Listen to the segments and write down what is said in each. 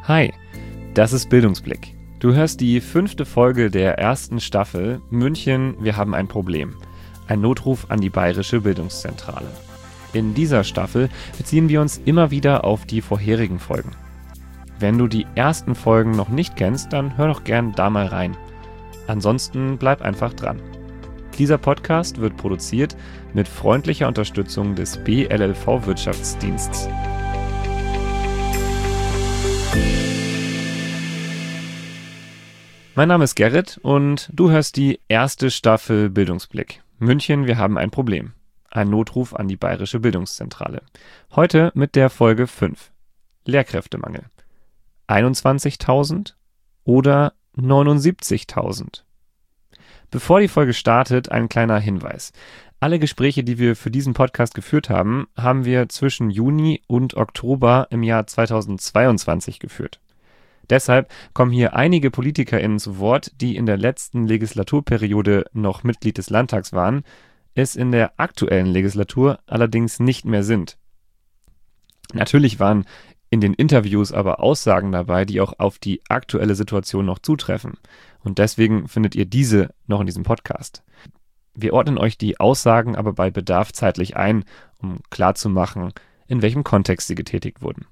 Hi, das ist Bildungsblick. Du hörst die 5. Folge der 1. Staffel München, wir haben ein Problem. Ein Notruf an die Bayerische Bildungszentrale. In dieser Staffel beziehen wir uns immer wieder auf die vorherigen Folgen. Wenn du die ersten Folgen noch nicht kennst, dann hör doch gern da mal rein. Ansonsten bleib einfach dran. Dieser Podcast wird produziert mit freundlicher Unterstützung des BLLV Wirtschaftsdienstes. Mein Name ist Gerrit und du hörst die 1. Staffel Bildungsblick. München, wir haben ein Problem. Ein Notruf an die Bayerische Bildungszentrale. Heute mit der Folge 5. Lehrkräftemangel. 21.000 oder 79.000? Bevor die Folge startet, ein kleiner Hinweis. Alle Gespräche, die wir für diesen Podcast geführt haben, haben wir zwischen Juni und Oktober im Jahr 2022 geführt. Deshalb kommen hier einige PolitikerInnen zu Wort, die in der letzten Legislaturperiode noch Mitglied des Landtags waren, es in der aktuellen Legislatur allerdings nicht mehr sind. Natürlich waren in den Interviews aber Aussagen dabei, die auch auf die aktuelle Situation noch zutreffen. Und deswegen findet ihr diese noch in diesem Podcast. Wir ordnen euch die Aussagen aber bei Bedarf zeitlich ein, um klarzumachen, in welchem Kontext sie getätigt wurden.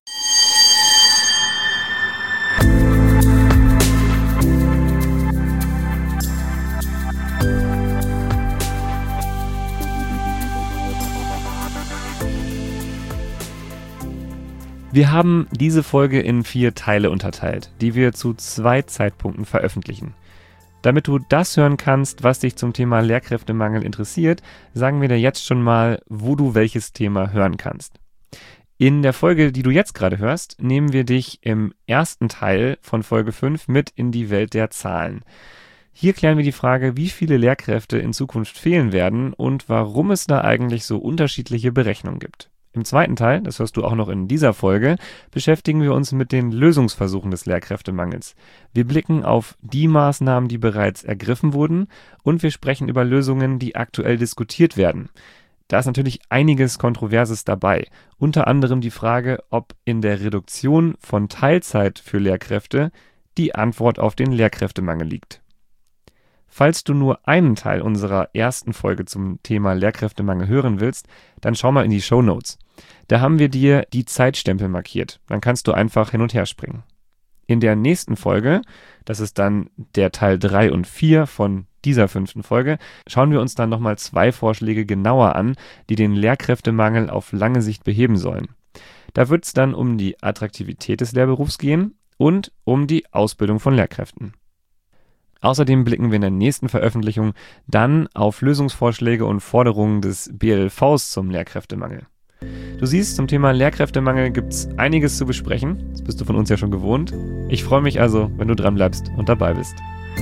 Wir haben diese Folge in 4 Teile unterteilt, die wir zu 2 Zeitpunkten veröffentlichen. Damit du das hören kannst, was dich zum Thema Lehrkräftemangel interessiert, sagen wir dir jetzt schon mal, wo du welches Thema hören kannst. In der Folge, die du jetzt gerade hörst, nehmen wir dich im ersten Teil von Folge 5 mit in die Welt der Zahlen. Hier klären wir die Frage, wie viele Lehrkräfte in Zukunft fehlen werden und warum es da eigentlich so unterschiedliche Berechnungen gibt. Im zweiten Teil, das hörst du auch noch in dieser Folge, beschäftigen wir uns mit den Lösungsversuchen des Lehrkräftemangels. Wir blicken auf die Maßnahmen, die bereits ergriffen wurden, und wir sprechen über Lösungen, die aktuell diskutiert werden. Da ist natürlich einiges Kontroverses dabei, unter anderem die Frage, ob in der Reduktion von Teilzeit für Lehrkräfte die Antwort auf den Lehrkräftemangel liegt. Falls du nur einen Teil unserer ersten Folge zum Thema Lehrkräftemangel hören willst, dann schau mal in die Shownotes. Da haben wir dir die Zeitstempel markiert. Dann kannst du einfach hin und her springen. In der nächsten Folge, das ist dann der Teil 3 und 4 von dieser 5. Folge, schauen wir uns dann nochmal 2 Vorschläge genauer an, die den Lehrkräftemangel auf lange Sicht beheben sollen. Da wird es dann um die Attraktivität des Lehrberufs gehen und um die Ausbildung von Lehrkräften. Außerdem blicken wir in der nächsten Veröffentlichung dann auf Lösungsvorschläge und Forderungen des BLVs zum Lehrkräftemangel. Du siehst, zum Thema Lehrkräftemangel gibt es einiges zu besprechen. Das bist du von uns ja schon gewohnt. Ich freue mich also, wenn du dran bleibst und dabei bist.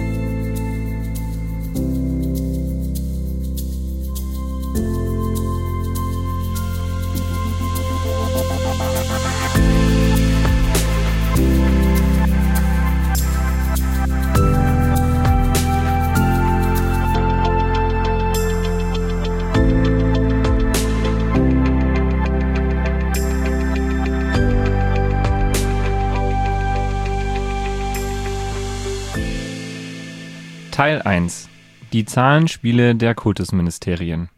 Teil 1. Die Zahlenspiele der Kultusministerien.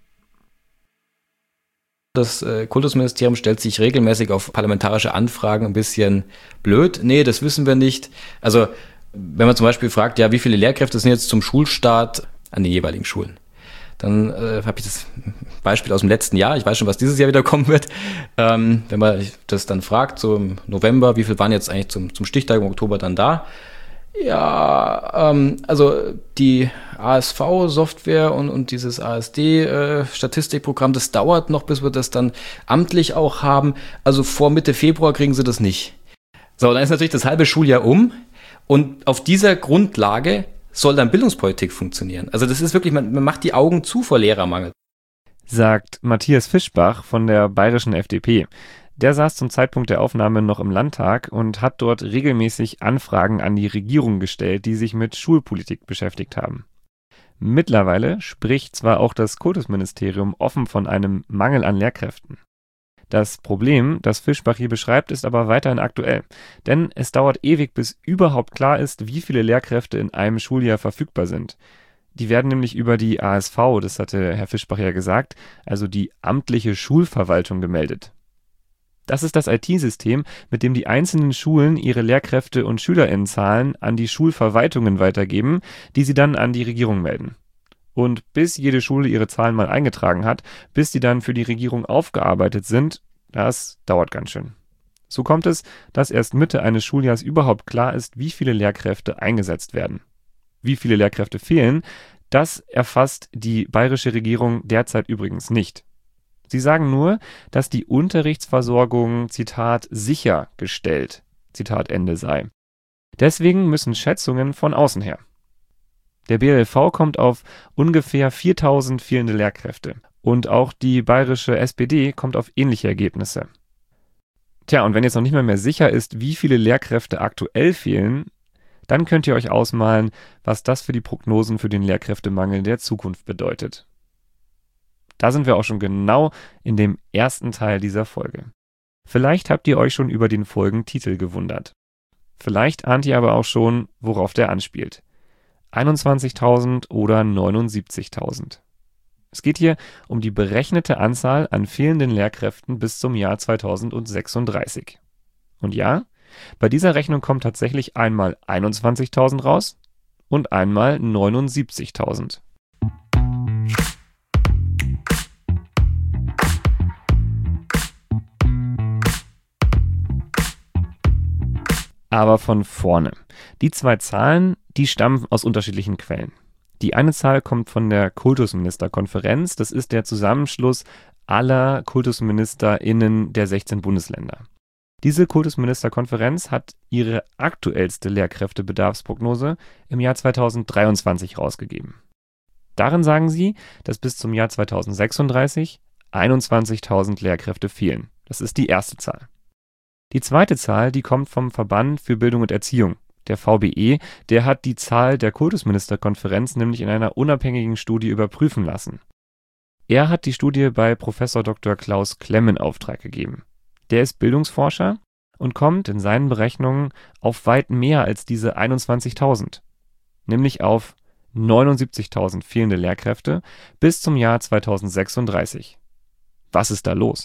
Das Kultusministerium stellt sich regelmäßig auf parlamentarische Anfragen ein bisschen blöd. Nee, das wissen wir nicht. Also, wenn man zum Beispiel fragt, ja, wie viele Lehrkräfte sind jetzt zum Schulstart an den jeweiligen Schulen? Dann habe ich das Beispiel aus dem letzten Jahr. Ich weiß schon, was dieses Jahr wieder kommen wird. Wenn man das dann fragt, so im November, wie viel waren jetzt eigentlich zum Stichtag im Oktober dann da? Ja, also die ASV-Software und dieses ASD-Statistikprogramm, das dauert noch, bis wir das dann amtlich auch haben. Also vor Mitte Februar kriegen sie das nicht. So, dann ist natürlich das halbe Schuljahr um und auf dieser Grundlage soll dann Bildungspolitik funktionieren. Also das ist wirklich, man macht die Augen zu vor Lehrermangel. Sagt Matthias Fischbach von der bayerischen FDP. Der saß zum Zeitpunkt der Aufnahme noch im Landtag und hat dort regelmäßig Anfragen an die Regierung gestellt, die sich mit Schulpolitik beschäftigt haben. Mittlerweile spricht zwar auch das Kultusministerium offen von einem Mangel an Lehrkräften. Das Problem, das Fischbach hier beschreibt, ist aber weiterhin aktuell. Denn es dauert ewig, bis überhaupt klar ist, wie viele Lehrkräfte in einem Schuljahr verfügbar sind. Die werden nämlich über die ASV, das hatte Herr Fischbach ja gesagt, also die amtliche Schulverwaltung gemeldet. Das ist das IT-System, mit dem die einzelnen Schulen ihre Lehrkräfte- und SchülerInnenzahlen an die Schulverwaltungen weitergeben, die sie dann an die Regierung melden. Und bis jede Schule ihre Zahlen mal eingetragen hat, bis die dann für die Regierung aufgearbeitet sind, das dauert ganz schön. So kommt es, dass erst Mitte eines Schuljahres überhaupt klar ist, wie viele Lehrkräfte eingesetzt werden. Wie viele Lehrkräfte fehlen, das erfasst die bayerische Regierung derzeit übrigens nicht. Sie sagen nur, dass die Unterrichtsversorgung, Zitat, sichergestellt, Zitat Ende sei. Deswegen müssen Schätzungen von außen her. Der BLV kommt auf ungefähr 4.000 fehlende Lehrkräfte. Und auch die bayerische SPD kommt auf ähnliche Ergebnisse. Tja, und wenn jetzt noch nicht mal mehr sicher ist, wie viele Lehrkräfte aktuell fehlen, dann könnt ihr euch ausmalen, was das für die Prognosen für den Lehrkräftemangel der Zukunft bedeutet. Da sind wir auch schon genau in dem ersten Teil dieser Folge. Vielleicht habt ihr euch schon über den Folgentitel gewundert. Vielleicht ahnt ihr aber auch schon, worauf der anspielt. 21.000 oder 79.000. Es geht hier um die berechnete Anzahl an fehlenden Lehrkräften bis zum Jahr 2036. Und ja, bei dieser Rechnung kommt tatsächlich einmal 21.000 raus und einmal 79.000. Aber von vorne. Die zwei Zahlen, die stammen aus unterschiedlichen Quellen. Die eine Zahl kommt von der Kultusministerkonferenz. Das ist der Zusammenschluss aller KultusministerInnen der 16 Bundesländer. Diese Kultusministerkonferenz hat ihre aktuellste Lehrkräftebedarfsprognose im Jahr 2023 rausgegeben. Darin sagen sie, dass bis zum Jahr 2036 21.000 Lehrkräfte fehlen. Das ist die erste Zahl. Die zweite Zahl, die kommt vom Verband für Bildung und Erziehung, der VBE, der hat die Zahl der Kultusministerkonferenz nämlich in einer unabhängigen Studie überprüfen lassen. Er hat die Studie bei Professor Dr. Klaus Klemm in Auftrag gegeben. Der ist Bildungsforscher und kommt in seinen Berechnungen auf weit mehr als diese 21.000, nämlich auf 79.000 fehlende Lehrkräfte bis zum Jahr 2036. Was ist da los?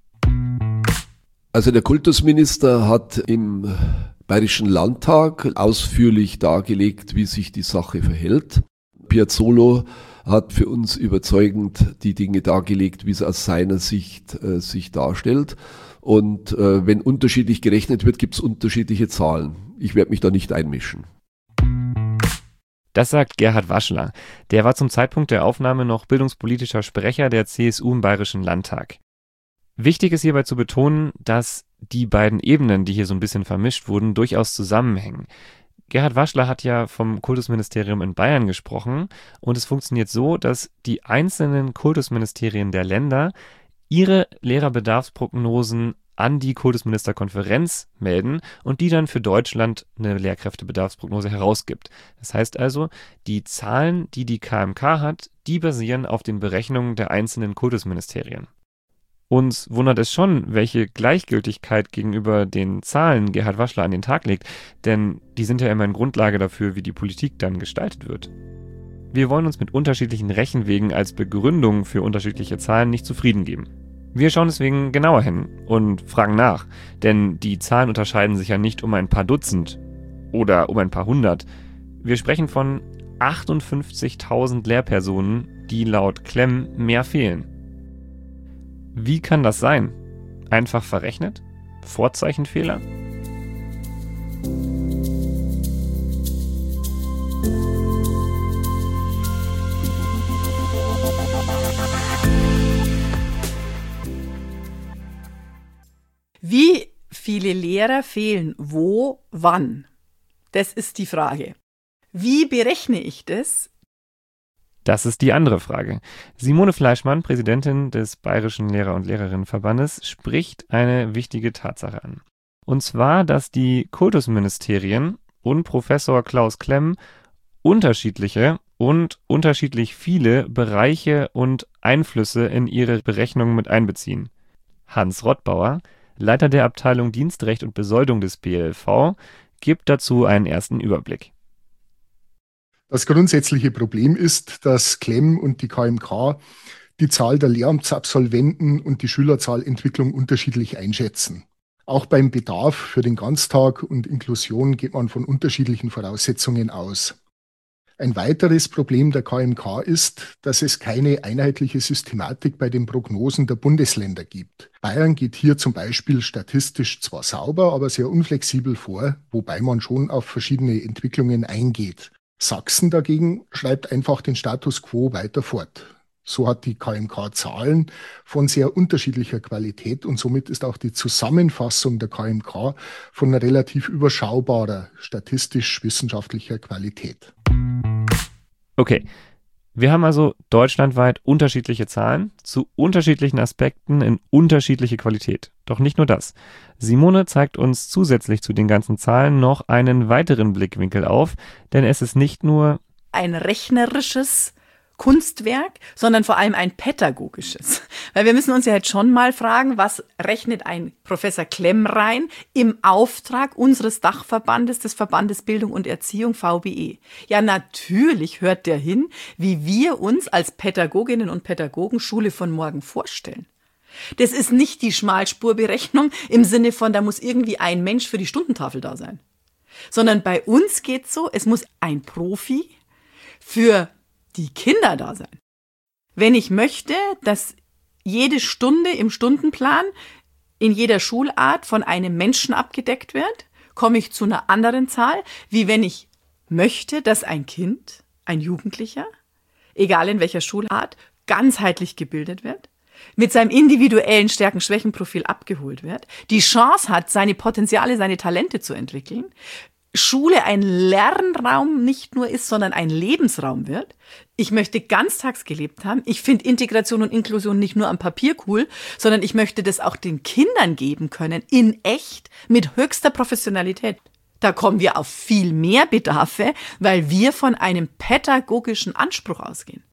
Also der Kultusminister hat im Bayerischen Landtag ausführlich dargelegt, wie sich die Sache verhält. Piazzolo hat für uns überzeugend die Dinge dargelegt, wie es aus seiner Sicht sich darstellt. Und wenn unterschiedlich gerechnet wird, gibt es unterschiedliche Zahlen. Ich werde mich da nicht einmischen. Das sagt Gerhard Waschler. Der war zum Zeitpunkt der Aufnahme noch bildungspolitischer Sprecher der CSU im Bayerischen Landtag. Wichtig ist hierbei zu betonen, dass die beiden Ebenen, die hier so ein bisschen vermischt wurden, durchaus zusammenhängen. Gerhard Waschler hat ja vom Kultusministerium in Bayern gesprochen und es funktioniert so, dass die einzelnen Kultusministerien der Länder ihre Lehrerbedarfsprognosen an die Kultusministerkonferenz melden und die dann für Deutschland eine Lehrkräftebedarfsprognose herausgibt. Das heißt also, die Zahlen, die die KMK hat, die basieren auf den Berechnungen der einzelnen Kultusministerien. Uns wundert es schon, welche Gleichgültigkeit gegenüber den Zahlen Gerhard Waschler an den Tag legt, denn die sind ja immerhin Grundlage dafür, wie die Politik dann gestaltet wird. Wir wollen uns mit unterschiedlichen Rechenwegen als Begründung für unterschiedliche Zahlen nicht zufrieden geben. Wir schauen deswegen genauer hin und fragen nach, denn die Zahlen unterscheiden sich ja nicht um ein paar Dutzend oder um ein paar hundert. Wir sprechen von 58.000 Lehrpersonen, die laut Klemm mehr fehlen. Wie kann das sein? Einfach verrechnet? Vorzeichenfehler? Wie viele Lehrer fehlen wo, wann? Das ist die Frage. Wie berechne ich das? Das ist die andere Frage. Simone Fleischmann, Präsidentin des Bayerischen Lehrer- und Lehrerinnenverbandes, spricht eine wichtige Tatsache an. Und zwar, dass die Kultusministerien und Professor Klaus Klemm unterschiedliche und unterschiedlich viele Bereiche und Einflüsse in ihre Berechnungen mit einbeziehen. Hans Rottbauer, Leiter der Abteilung Dienstrecht und Besoldung des BLV, gibt dazu einen ersten Überblick. Das grundsätzliche Problem ist, dass Klemm und die KMK die Zahl der Lehramtsabsolventen und die Schülerzahlentwicklung unterschiedlich einschätzen. Auch beim Bedarf für den Ganztag und Inklusion geht man von unterschiedlichen Voraussetzungen aus. Ein weiteres Problem der KMK ist, dass es keine einheitliche Systematik bei den Prognosen der Bundesländer gibt. Bayern geht hier zum Beispiel statistisch zwar sauber, aber sehr unflexibel vor, wobei man schon auf verschiedene Entwicklungen eingeht. Sachsen dagegen schreibt einfach den Status quo weiter fort. So hat die KMK Zahlen von sehr unterschiedlicher Qualität und somit ist auch die Zusammenfassung der KMK von relativ überschaubarer statistisch-wissenschaftlicher Qualität. Okay, wir haben also deutschlandweit unterschiedliche Zahlen zu unterschiedlichen Aspekten in unterschiedliche Qualität. Doch nicht nur das. Simone zeigt uns zusätzlich zu den ganzen Zahlen noch einen weiteren Blickwinkel auf, denn es ist nicht nur ein rechnerisches Kunstwerk, sondern vor allem ein pädagogisches. Weil wir müssen uns ja jetzt schon mal fragen, was rechnet ein Professor Klemm rein im Auftrag unseres Dachverbandes, des Verbandes Bildung und Erziehung, VBE. Ja, natürlich hört der hin, wie wir uns als Pädagoginnen und Pädagogen Schule von morgen vorstellen. Das ist nicht die Schmalspurberechnung im Sinne von, da muss irgendwie ein Mensch für die Stundentafel da sein. Sondern bei uns geht's so, es muss ein Profi für die Kinder da sein. Wenn ich möchte, dass jede Stunde im Stundenplan in jeder Schulart von einem Menschen abgedeckt wird, komme ich zu einer anderen Zahl, wie wenn ich möchte, dass ein Kind, ein Jugendlicher, egal in welcher Schulart, ganzheitlich gebildet wird, mit seinem individuellen Stärken-Schwächen-Profil abgeholt wird, die Chance hat, seine Potenziale, seine Talente zu entwickeln, Schule ein Lernraum nicht nur ist, sondern ein Lebensraum wird. Ich möchte ganztags gelebt haben. Ich finde Integration und Inklusion nicht nur am Papier cool, sondern ich möchte das auch den Kindern geben können, in echt, mit höchster Professionalität. Da kommen wir auf viel mehr Bedarfe, weil wir von einem pädagogischen Anspruch ausgehen.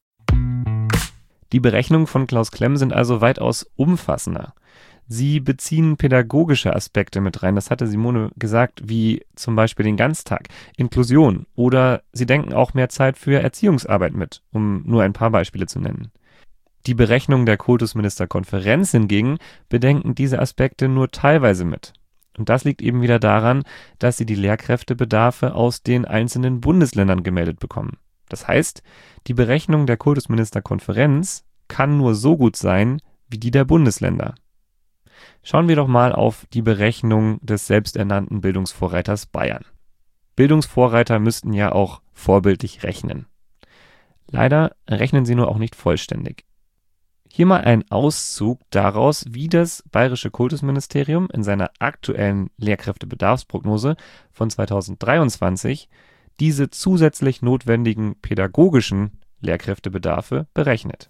Die Berechnungen von Klaus Klemm sind also weitaus umfassender. Sie beziehen pädagogische Aspekte mit rein, das hatte Simone gesagt, wie zum Beispiel den Ganztag, Inklusion oder sie denken auch mehr Zeit für Erziehungsarbeit mit, um nur ein paar Beispiele zu nennen. Die Berechnungen der Kultusministerkonferenz hingegen bedenken diese Aspekte nur teilweise mit. Und das liegt eben wieder daran, dass sie die Lehrkräftebedarfe aus den einzelnen Bundesländern gemeldet bekommen. Das heißt, die Berechnung der Kultusministerkonferenz kann nur so gut sein wie die der Bundesländer. Schauen wir doch mal auf die Berechnung des selbsternannten Bildungsvorreiters Bayern. Bildungsvorreiter müssten ja auch vorbildlich rechnen. Leider rechnen sie nur auch nicht vollständig. Hier mal ein Auszug daraus, wie das Bayerische Kultusministerium in seiner aktuellen Lehrkräftebedarfsprognose von 2023 diese zusätzlich notwendigen pädagogischen Lehrkräftebedarfe berechnet.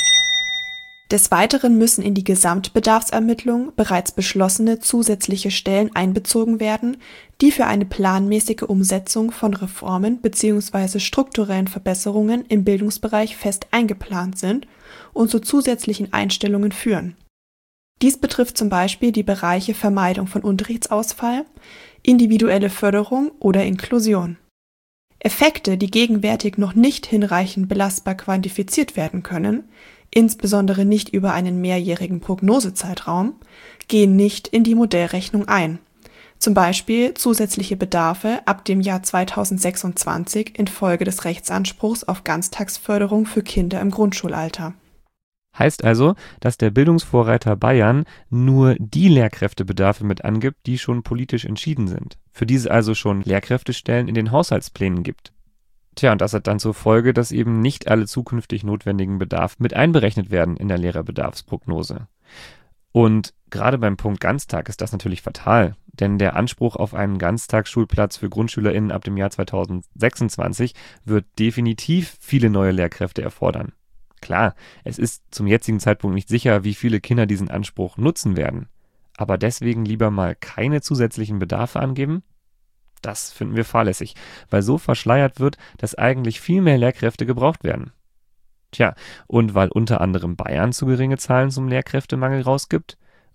Des Weiteren müssen in die Gesamtbedarfsermittlung bereits beschlossene zusätzliche Stellen einbezogen werden, die für eine planmäßige Umsetzung von Reformen bzw. strukturellen Verbesserungen im Bildungsbereich fest eingeplant sind und zu zusätzlichen Einstellungen führen. Dies betrifft zum Beispiel die Bereiche Vermeidung von Unterrichtsausfall, individuelle Förderung oder Inklusion. Effekte, die gegenwärtig noch nicht hinreichend belastbar quantifiziert werden können, insbesondere nicht über einen mehrjährigen Prognosezeitraum, gehen nicht in die Modellrechnung ein. Zum Beispiel zusätzliche Bedarfe ab dem Jahr 2026 infolge des Rechtsanspruchs auf Ganztagsförderung für Kinder im Grundschulalter. Heißt also, dass der Bildungsvorreiter Bayern nur die Lehrkräftebedarfe mit angibt, die schon politisch entschieden sind, für die es also schon Lehrkräftestellen in den Haushaltsplänen gibt. Tja, und das hat dann zur Folge, dass eben nicht alle zukünftig notwendigen Bedarfe mit einberechnet werden in der Lehrerbedarfsprognose. Und gerade beim Punkt Ganztag ist das natürlich fatal, denn der Anspruch auf einen Ganztagsschulplatz für GrundschülerInnen ab dem Jahr 2026 wird definitiv viele neue Lehrkräfte erfordern. Klar, es ist zum jetzigen Zeitpunkt nicht sicher, wie viele Kinder diesen Anspruch nutzen werden. Aber deswegen lieber mal keine zusätzlichen Bedarfe angeben? Das finden wir fahrlässig, weil so verschleiert wird, dass eigentlich viel mehr Lehrkräfte gebraucht werden. Tja, und weil unter anderem Bayern zu geringe Zahlen zum Lehrkräftemangel rausgibt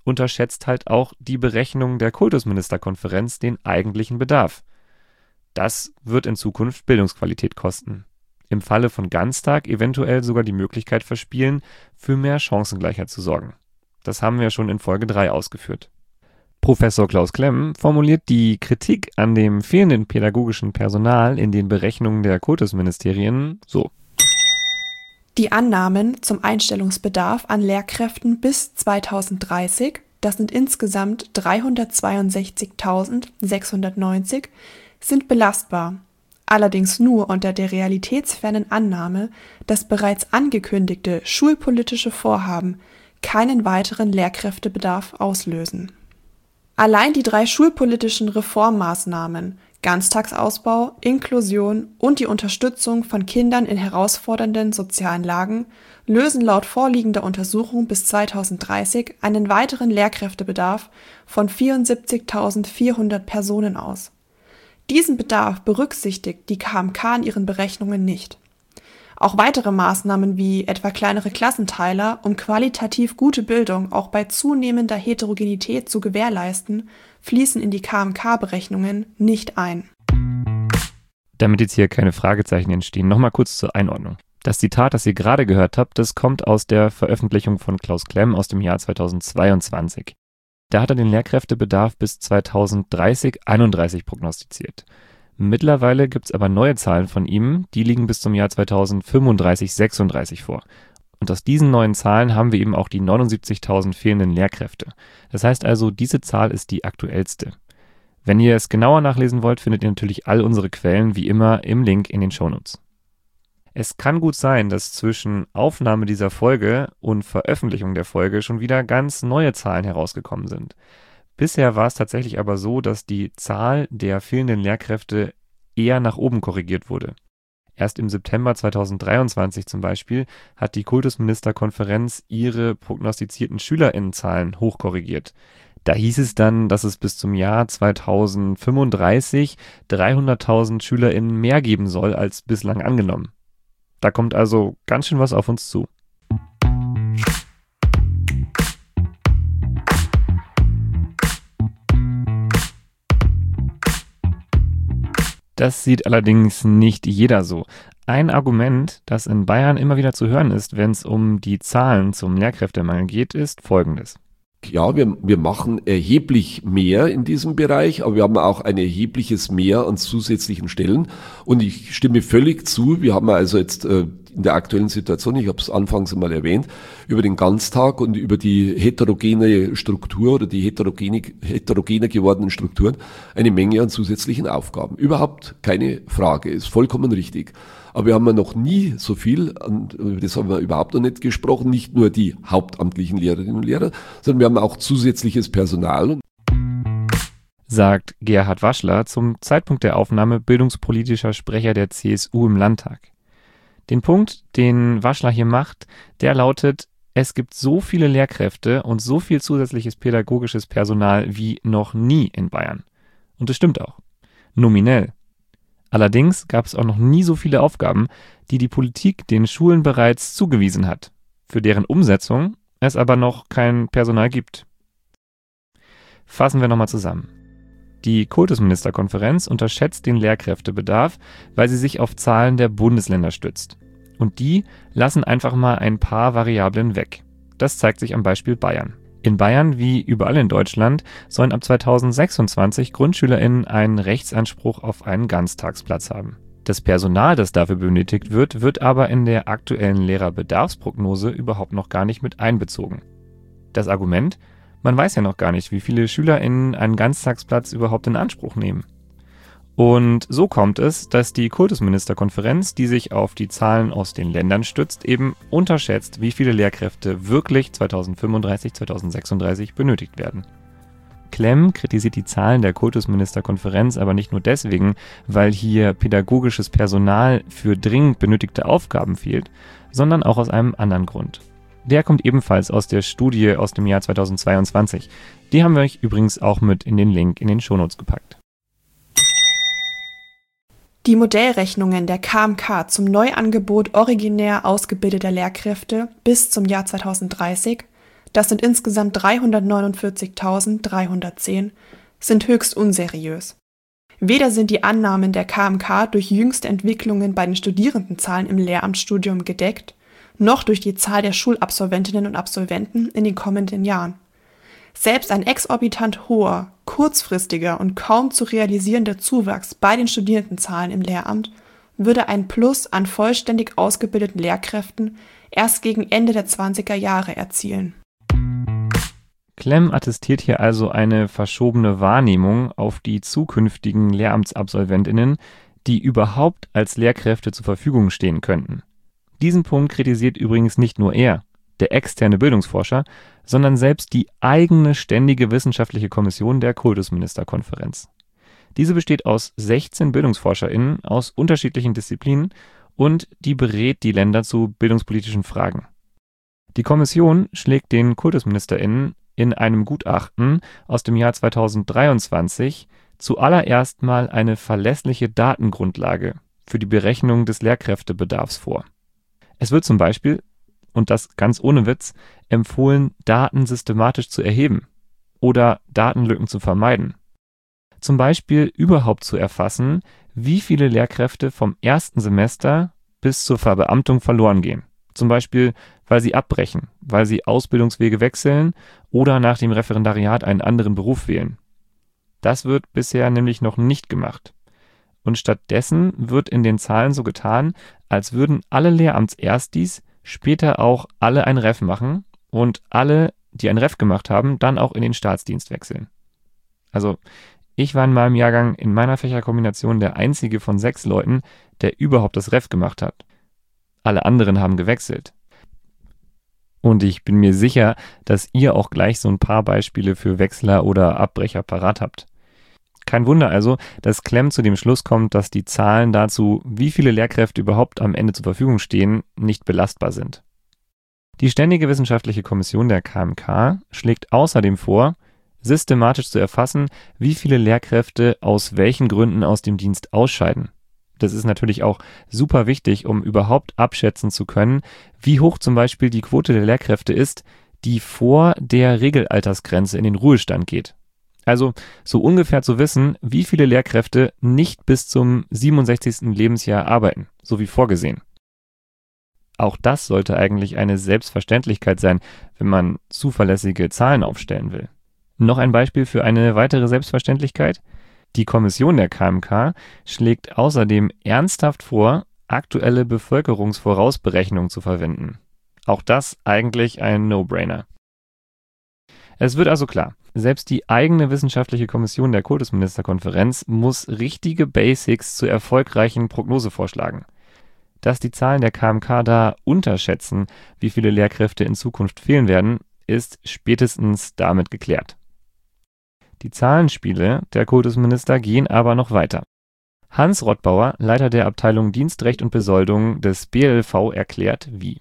unterschätzt halt auch die Berechnung der Kultusministerkonferenz den eigentlichen Bedarf. Das wird in Zukunft Bildungsqualität kosten. Im Falle von Ganztag eventuell sogar die Möglichkeit verspielen, für mehr Chancengleichheit zu sorgen. Das haben wir schon in Folge 3 ausgeführt. Professor Klaus Klemm formuliert die Kritik an dem fehlenden pädagogischen Personal in den Berechnungen der Kultusministerien so. Die Annahmen zum Einstellungsbedarf an Lehrkräften bis 2030, das sind insgesamt 362.690, sind belastbar. Allerdings nur unter der realitätsfernen Annahme, dass bereits angekündigte schulpolitische Vorhaben keinen weiteren Lehrkräftebedarf auslösen. Allein die 3 schulpolitischen Reformmaßnahmen Ganztagsausbau, Inklusion und die Unterstützung von Kindern in herausfordernden sozialen Lagen lösen laut vorliegender Untersuchung bis 2030 einen weiteren Lehrkräftebedarf von 74.400 Personen aus. Diesen Bedarf berücksichtigt die KMK in ihren Berechnungen nicht. Auch weitere Maßnahmen wie etwa kleinere Klassenteiler, um qualitativ gute Bildung auch bei zunehmender Heterogenität zu gewährleisten, fließen in die KMK-Berechnungen nicht ein. Damit jetzt hier keine Fragezeichen entstehen, nochmal kurz zur Einordnung. Das Zitat, das ihr gerade gehört habt, das kommt aus der Veröffentlichung von Klaus Klemm aus dem Jahr 2022. Da hat er den Lehrkräftebedarf bis 2030/31 prognostiziert. Mittlerweile gibt es aber neue Zahlen von ihm, die liegen bis zum Jahr 2035/36 vor. Und aus diesen neuen Zahlen haben wir eben auch die 79.000 fehlenden Lehrkräfte. Das heißt also, diese Zahl ist die aktuellste. Wenn ihr es genauer nachlesen wollt, findet ihr natürlich all unsere Quellen wie immer im Link in den Shownotes. Es kann gut sein, dass zwischen Aufnahme dieser Folge und Veröffentlichung der Folge schon wieder ganz neue Zahlen herausgekommen sind. Bisher war es tatsächlich aber so, dass die Zahl der fehlenden Lehrkräfte eher nach oben korrigiert wurde. Erst im September 2023 zum Beispiel hat die Kultusministerkonferenz ihre prognostizierten SchülerInnenzahlen hochkorrigiert. Da hieß es dann, dass es bis zum Jahr 2035 300.000 SchülerInnen mehr geben soll als bislang angenommen. Da kommt also ganz schön was auf uns zu. Das sieht allerdings nicht jeder so. Ein Argument, das in Bayern immer wieder zu hören ist, wenn es um die Zahlen zum Lehrkräftemangel geht, ist folgendes. Ja, wir machen erheblich mehr in diesem Bereich, aber wir haben auch ein erhebliches Mehr an zusätzlichen Stellen. Und ich stimme völlig zu, wir haben also jetzt in der aktuellen Situation, ich habe es anfangs einmal erwähnt, über den Ganztag und über die heterogene Struktur oder die heterogener gewordenen Strukturen eine Menge an zusätzlichen Aufgaben. Überhaupt keine Frage, ist vollkommen richtig. Aber wir haben ja noch nie so viel, das haben wir überhaupt noch nicht gesprochen, nicht nur die hauptamtlichen Lehrerinnen und Lehrer, sondern wir haben auch zusätzliches Personal. Sagt Gerhard Waschler, zum Zeitpunkt der Aufnahme bildungspolitischer Sprecher der CSU im Landtag. Den Punkt, den Waschler hier macht, der lautet, es gibt so viele Lehrkräfte und so viel zusätzliches pädagogisches Personal wie noch nie in Bayern. Und das stimmt auch. Nominell. Allerdings gab es auch noch nie so viele Aufgaben, die die Politik den Schulen bereits zugewiesen hat, für deren Umsetzung es aber noch kein Personal gibt. Fassen wir nochmal zusammen. Die Kultusministerkonferenz unterschätzt den Lehrkräftebedarf, weil sie sich auf Zahlen der Bundesländer stützt. Und die lassen einfach mal ein paar Variablen weg. Das zeigt sich am Beispiel Bayern. In Bayern, wie überall in Deutschland, sollen ab 2026 GrundschülerInnen einen Rechtsanspruch auf einen Ganztagsplatz haben. Das Personal, das dafür benötigt wird, wird aber in der aktuellen Lehrerbedarfsprognose überhaupt noch gar nicht mit einbezogen. Das Argument? Man weiß ja noch gar nicht, wie viele SchülerInnen einen Ganztagsplatz überhaupt in Anspruch nehmen. Und so kommt es, dass die Kultusministerkonferenz, die sich auf die Zahlen aus den Ländern stützt, eben unterschätzt, wie viele Lehrkräfte wirklich 2035, 2036 benötigt werden. Klemm kritisiert die Zahlen der Kultusministerkonferenz aber nicht nur deswegen, weil hier pädagogisches Personal für dringend benötigte Aufgaben fehlt, sondern auch aus einem anderen Grund. Der kommt ebenfalls aus der Studie aus dem Jahr 2022. Die haben wir euch übrigens auch mit in den Link in den Shownotes gepackt. Die Modellrechnungen der KMK zum Neuangebot originär ausgebildeter Lehrkräfte bis zum Jahr 2030, das sind insgesamt 349.310, sind höchst unseriös. Weder sind die Annahmen der KMK durch jüngste Entwicklungen bei den Studierendenzahlen im Lehramtsstudium gedeckt, noch durch die Zahl der Schulabsolventinnen und Absolventen in den kommenden Jahren. Selbst ein exorbitant hoher, kurzfristiger und kaum zu realisierender Zuwachs bei den Studierendenzahlen im Lehramt würde ein Plus an vollständig ausgebildeten Lehrkräften erst gegen Ende der 20er Jahre erzielen. Klemm attestiert hier also eine verschobene Wahrnehmung auf die zukünftigen Lehramtsabsolventinnen, die überhaupt als Lehrkräfte zur Verfügung stehen könnten. Diesen Punkt kritisiert übrigens nicht nur er, der externe Bildungsforscher, sondern selbst die eigene ständige wissenschaftliche Kommission der Kultusministerkonferenz. Diese besteht aus 16 BildungsforscherInnen aus unterschiedlichen Disziplinen und die berät die Länder zu bildungspolitischen Fragen. Die Kommission schlägt den KultusministerInnen in einem Gutachten aus dem Jahr 2023 zuallererst mal eine verlässliche Datengrundlage für die Berechnung des Lehrkräftebedarfs vor. Es wird zum Beispiel, und das ganz ohne Witz, empfohlen, Daten systematisch zu erheben oder Datenlücken zu vermeiden. Zum Beispiel überhaupt zu erfassen, wie viele Lehrkräfte vom ersten Semester bis zur Verbeamtung verloren gehen. Zum Beispiel, weil sie abbrechen, weil sie Ausbildungswege wechseln oder nach dem Referendariat einen anderen Beruf wählen. Das wird bisher nämlich noch nicht gemacht. Und stattdessen wird in den Zahlen so getan, als würden alle Lehramtserstis später auch alle ein Ref machen und alle, die ein Ref gemacht haben, dann auch in den Staatsdienst wechseln. Also ich war in meinem Jahrgang in meiner Fächerkombination der einzige von 6 Leuten, der überhaupt das Ref gemacht hat. Alle anderen haben gewechselt. Und ich bin mir sicher, dass ihr auch gleich so ein paar Beispiele für Wechsler oder Abbrecher parat habt. Kein Wunder also, dass Klemm zu dem Schluss kommt, dass die Zahlen dazu, wie viele Lehrkräfte überhaupt am Ende zur Verfügung stehen, nicht belastbar sind. Die Ständige Wissenschaftliche Kommission der KMK schlägt außerdem vor, systematisch zu erfassen, wie viele Lehrkräfte aus welchen Gründen aus dem Dienst ausscheiden. Das ist natürlich auch super wichtig, um überhaupt abschätzen zu können, wie hoch zum Beispiel die Quote der Lehrkräfte ist, die vor der Regelaltersgrenze in den Ruhestand geht. Also so ungefähr zu wissen, wie viele Lehrkräfte nicht bis zum 67. Lebensjahr arbeiten, so wie vorgesehen. Auch das sollte eigentlich eine Selbstverständlichkeit sein, wenn man zuverlässige Zahlen aufstellen will. Noch ein Beispiel für eine weitere Selbstverständlichkeit: Die Kommission der KMK schlägt außerdem ernsthaft vor, aktuelle Bevölkerungsvorausberechnungen zu verwenden. Auch das eigentlich ein No-Brainer. Es wird also klar, selbst die eigene wissenschaftliche Kommission der Kultusministerkonferenz muss richtige Basics zur erfolgreichen Prognose vorschlagen. Dass die Zahlen der KMK da unterschätzen, wie viele Lehrkräfte in Zukunft fehlen werden, ist spätestens damit geklärt. Die Zahlenspiele der Kultusminister gehen aber noch weiter. Hans Rottbauer, Leiter der Abteilung Dienstrecht und Besoldung des BLV, erklärt wie.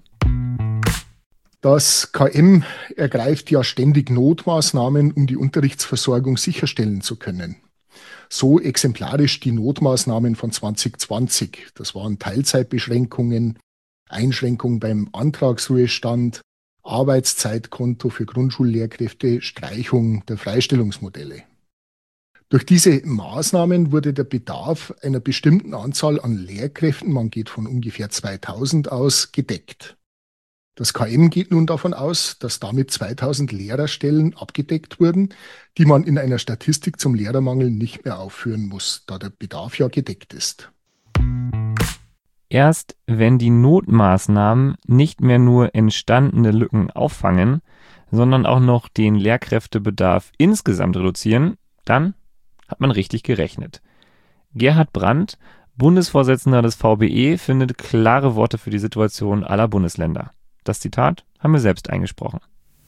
Das KM ergreift ja ständig Notmaßnahmen, um die Unterrichtsversorgung sicherstellen zu können. So exemplarisch die Notmaßnahmen von 2020. Das waren Teilzeitbeschränkungen, Einschränkung beim Antragsruhestand, Arbeitszeitkonto für Grundschullehrkräfte, Streichung der Freistellungsmodelle. Durch diese Maßnahmen wurde der Bedarf einer bestimmten Anzahl an Lehrkräften, man geht von ungefähr 2000 aus, gedeckt. Das KM geht nun davon aus, dass damit 2000 Lehrerstellen abgedeckt wurden, die man in einer Statistik zum Lehrermangel nicht mehr aufführen muss, da der Bedarf ja gedeckt ist. Erst wenn die Notmaßnahmen nicht mehr nur entstandene Lücken auffangen, sondern auch noch den Lehrkräftebedarf insgesamt reduzieren, dann hat man richtig gerechnet. Gerhard Brandt, Bundesvorsitzender des VBE, findet klare Worte für die Situation aller Bundesländer. Das Zitat haben wir selbst eingesprochen.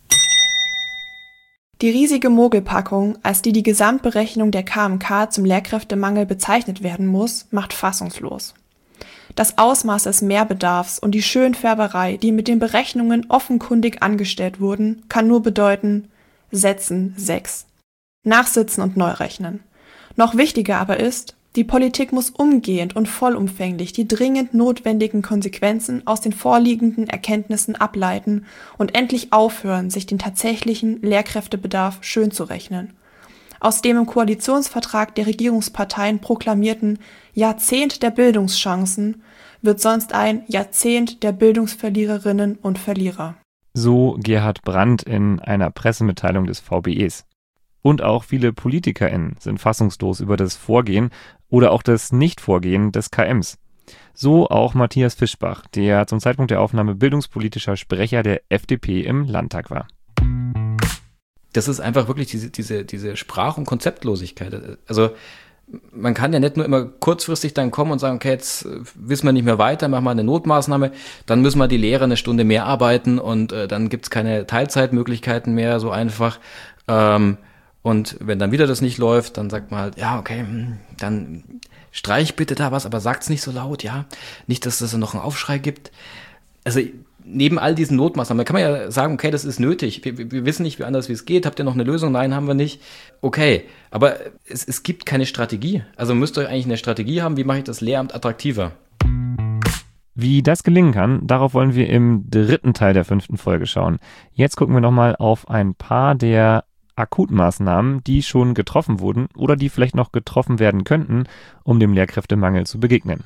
Die riesige Mogelpackung, als die Gesamtberechnung der KMK zum Lehrkräftemangel bezeichnet werden muss, macht fassungslos. Das Ausmaß des Mehrbedarfs und die Schönfärberei, die mit den Berechnungen offenkundig angestellt wurden, kann nur bedeuten, setzen 6. Nachsitzen und neu rechnen. Noch wichtiger aber ist, Die Politik muss umgehend und vollumfänglich die dringend notwendigen Konsequenzen aus den vorliegenden Erkenntnissen ableiten und endlich aufhören, sich den tatsächlichen Lehrkräftebedarf schönzurechnen. Aus dem im Koalitionsvertrag der Regierungsparteien proklamierten Jahrzehnt der Bildungschancen wird sonst ein Jahrzehnt der Bildungsverliererinnen und Verlierer. So Gerhard Brandt in einer Pressemitteilung des VBEs. Und auch viele PolitikerInnen sind fassungslos über das Vorgehen oder auch das Nichtvorgehen des KMs. So auch Matthias Fischbach, der zum Zeitpunkt der Aufnahme bildungspolitischer Sprecher der FDP im Landtag war. Das ist einfach wirklich diese Sprach- und Konzeptlosigkeit. Also man kann ja nicht nur immer kurzfristig dann kommen und sagen, okay, jetzt wissen wir nicht mehr weiter, machen wir eine Notmaßnahme, dann müssen wir die Lehrer eine Stunde mehr arbeiten und dann gibt's keine Teilzeitmöglichkeiten mehr so einfach. Und wenn dann wieder das nicht läuft, dann sagt man halt, ja, okay, dann streich bitte da was, aber sagt's nicht so laut, ja. Nicht, dass es noch einen Aufschrei gibt. Also neben all diesen Notmaßnahmen, kann man ja sagen, okay, das ist nötig. Wir wissen nicht, wie anders wie es geht. Habt ihr noch eine Lösung? Nein, haben wir nicht. Okay, aber es gibt keine Strategie. Also müsst ihr eigentlich eine Strategie haben, wie mache ich das Lehramt attraktiver? Wie das gelingen kann, darauf wollen wir im 3. Teil der 5. Folge schauen. Jetzt gucken wir nochmal auf ein paar der Akutmaßnahmen, die schon getroffen wurden oder die vielleicht noch getroffen werden könnten, um dem Lehrkräftemangel zu begegnen.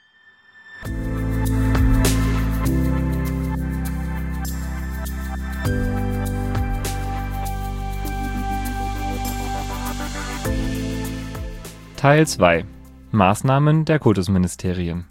Teil 2. Maßnahmen der Kultusministerien.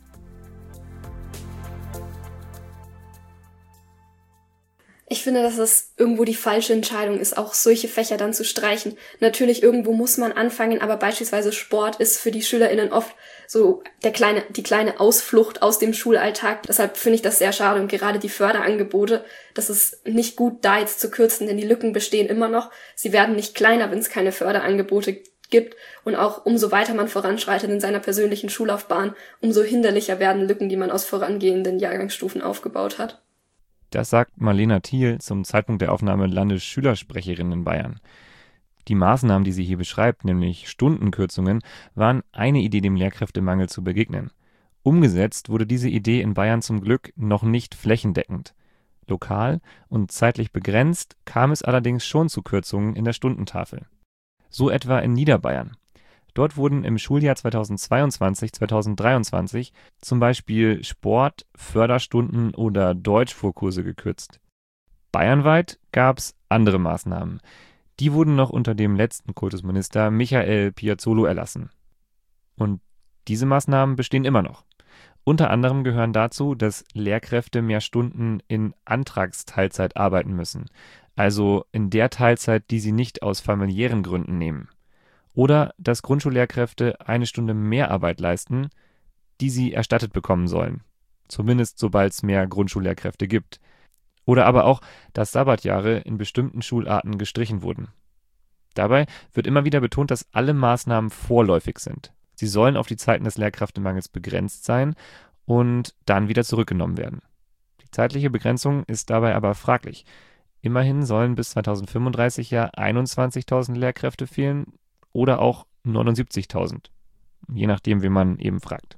Ich finde, dass es irgendwo die falsche Entscheidung ist, auch solche Fächer dann zu streichen. Natürlich, irgendwo muss man anfangen, aber beispielsweise Sport ist für die SchülerInnen oft so die kleine Ausflucht aus dem Schulalltag. Deshalb finde ich das sehr schade und gerade die Förderangebote, das ist nicht gut, da jetzt zu kürzen, denn die Lücken bestehen immer noch. Sie werden nicht kleiner, wenn es keine Förderangebote gibt und auch umso weiter man voranschreitet in seiner persönlichen Schullaufbahn, umso hinderlicher werden Lücken, die man aus vorangehenden Jahrgangsstufen aufgebaut hat. Das sagt Marlena Thiel zum Zeitpunkt der Aufnahme Landesschülersprecherin in Bayern. Die Maßnahmen, die sie hier beschreibt, nämlich Stundenkürzungen, waren eine Idee, dem Lehrkräftemangel zu begegnen. Umgesetzt wurde diese Idee in Bayern zum Glück noch nicht flächendeckend. Lokal und zeitlich begrenzt kam es allerdings schon zu Kürzungen in der Stundentafel. So etwa in Niederbayern. Dort wurden im Schuljahr 2022/2023 zum Beispiel Sport-, Förderstunden oder Deutschvorkurse gekürzt. Bayernweit gab es andere Maßnahmen. Die wurden noch unter dem letzten Kultusminister Michael Piazzolo erlassen. Und diese Maßnahmen bestehen immer noch. Unter anderem gehören dazu, dass Lehrkräfte mehr Stunden in Antragsteilzeit arbeiten müssen, also in der Teilzeit, die sie nicht aus familiären Gründen nehmen. Oder dass Grundschullehrkräfte eine Stunde mehr Arbeit leisten, die sie erstattet bekommen sollen. Zumindest sobald es mehr Grundschullehrkräfte gibt. Oder aber auch, dass Sabbatjahre in bestimmten Schularten gestrichen wurden. Dabei wird immer wieder betont, dass alle Maßnahmen vorläufig sind. Sie sollen auf die Zeiten des Lehrkräftemangels begrenzt sein und dann wieder zurückgenommen werden. Die zeitliche Begrenzung ist dabei aber fraglich. Immerhin sollen bis 2035 ja 21.000 Lehrkräfte fehlen, oder auch 79.000, je nachdem, wen man eben fragt.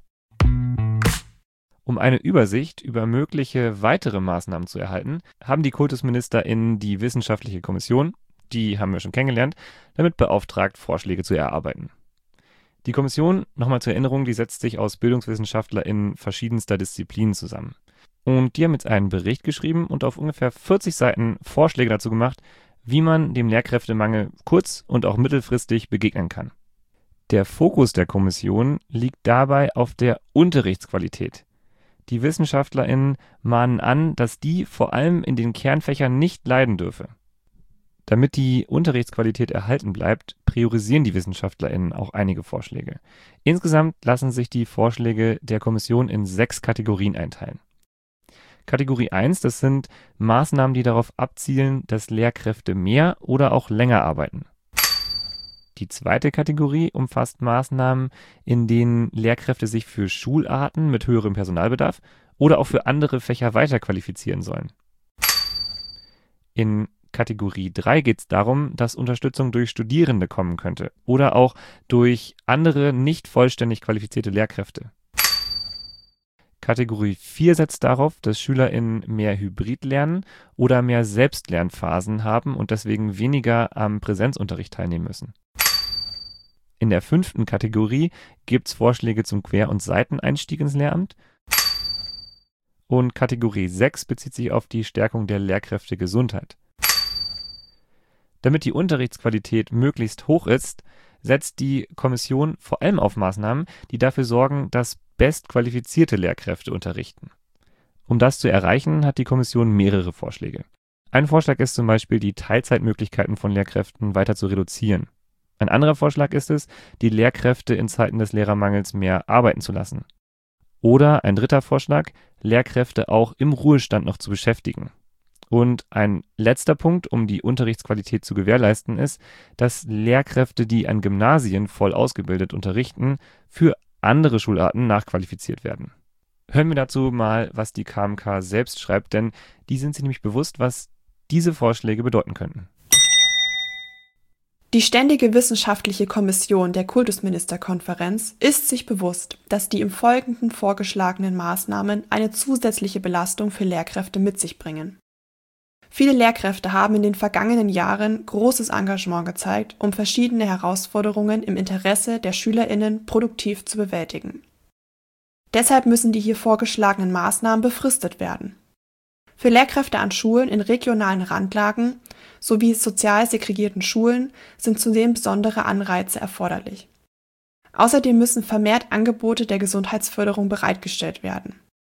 Um eine Übersicht über mögliche weitere Maßnahmen zu erhalten, haben die KultusministerInnen die wissenschaftliche Kommission, die haben wir schon kennengelernt, damit beauftragt, Vorschläge zu erarbeiten. Die Kommission, nochmal zur Erinnerung, die setzt sich aus BildungswissenschaftlerInnen verschiedenster Disziplinen zusammen. Und die haben jetzt einen Bericht geschrieben und auf ungefähr 40 Seiten Vorschläge dazu gemacht, wie man dem Lehrkräftemangel kurz- und auch mittelfristig begegnen kann. Der Fokus der Kommission liegt dabei auf der Unterrichtsqualität. Die WissenschaftlerInnen mahnen an, dass die vor allem in den Kernfächern nicht leiden dürfe. Damit die Unterrichtsqualität erhalten bleibt, priorisieren die WissenschaftlerInnen auch einige Vorschläge. Insgesamt lassen sich die Vorschläge der Kommission in 6 Kategorien einteilen. Kategorie 1, das sind Maßnahmen, die darauf abzielen, dass Lehrkräfte mehr oder auch länger arbeiten. Die zweite Kategorie umfasst Maßnahmen, in denen Lehrkräfte sich für Schularten mit höherem Personalbedarf oder auch für andere Fächer weiterqualifizieren sollen. In Kategorie 3 geht es darum, dass Unterstützung durch Studierende kommen könnte oder auch durch andere nicht vollständig qualifizierte Lehrkräfte. Kategorie 4 setzt darauf, dass SchülerInnen mehr Hybrid lernen oder mehr Selbstlernphasen haben und deswegen weniger am Präsenzunterricht teilnehmen müssen. In der 5. Kategorie gibt es Vorschläge zum Quer- und Seiteneinstieg ins Lehramt. Und Kategorie 6 bezieht sich auf die Stärkung der Lehrkräftegesundheit. Damit die Unterrichtsqualität möglichst hoch ist, setzt die Kommission vor allem auf Maßnahmen, die dafür sorgen, dass bestqualifizierte Lehrkräfte unterrichten. Um das zu erreichen, hat die Kommission mehrere Vorschläge. Ein Vorschlag ist zum Beispiel, die Teilzeitmöglichkeiten von Lehrkräften weiter zu reduzieren. Ein anderer Vorschlag ist es, die Lehrkräfte in Zeiten des Lehrermangels mehr arbeiten zu lassen. Oder ein dritter Vorschlag, Lehrkräfte auch im Ruhestand noch zu beschäftigen. Und ein letzter Punkt, um die Unterrichtsqualität zu gewährleisten, ist, dass Lehrkräfte, die an Gymnasien voll ausgebildet unterrichten, für andere Schularten nachqualifiziert werden. Hören wir dazu mal, was die KMK selbst schreibt, denn die sind sich nämlich bewusst, was diese Vorschläge bedeuten könnten. Die Ständige Wissenschaftliche Kommission der Kultusministerkonferenz ist sich bewusst, dass die im Folgenden vorgeschlagenen Maßnahmen eine zusätzliche Belastung für Lehrkräfte mit sich bringen. Viele Lehrkräfte haben in den vergangenen Jahren großes Engagement gezeigt, um verschiedene Herausforderungen im Interesse der SchülerInnen produktiv zu bewältigen. Deshalb müssen die hier vorgeschlagenen Maßnahmen befristet werden. Für Lehrkräfte an Schulen in regionalen Randlagen sowie sozial segregierten Schulen sind zudem besondere Anreize erforderlich. Außerdem müssen vermehrt Angebote der Gesundheitsförderung bereitgestellt werden.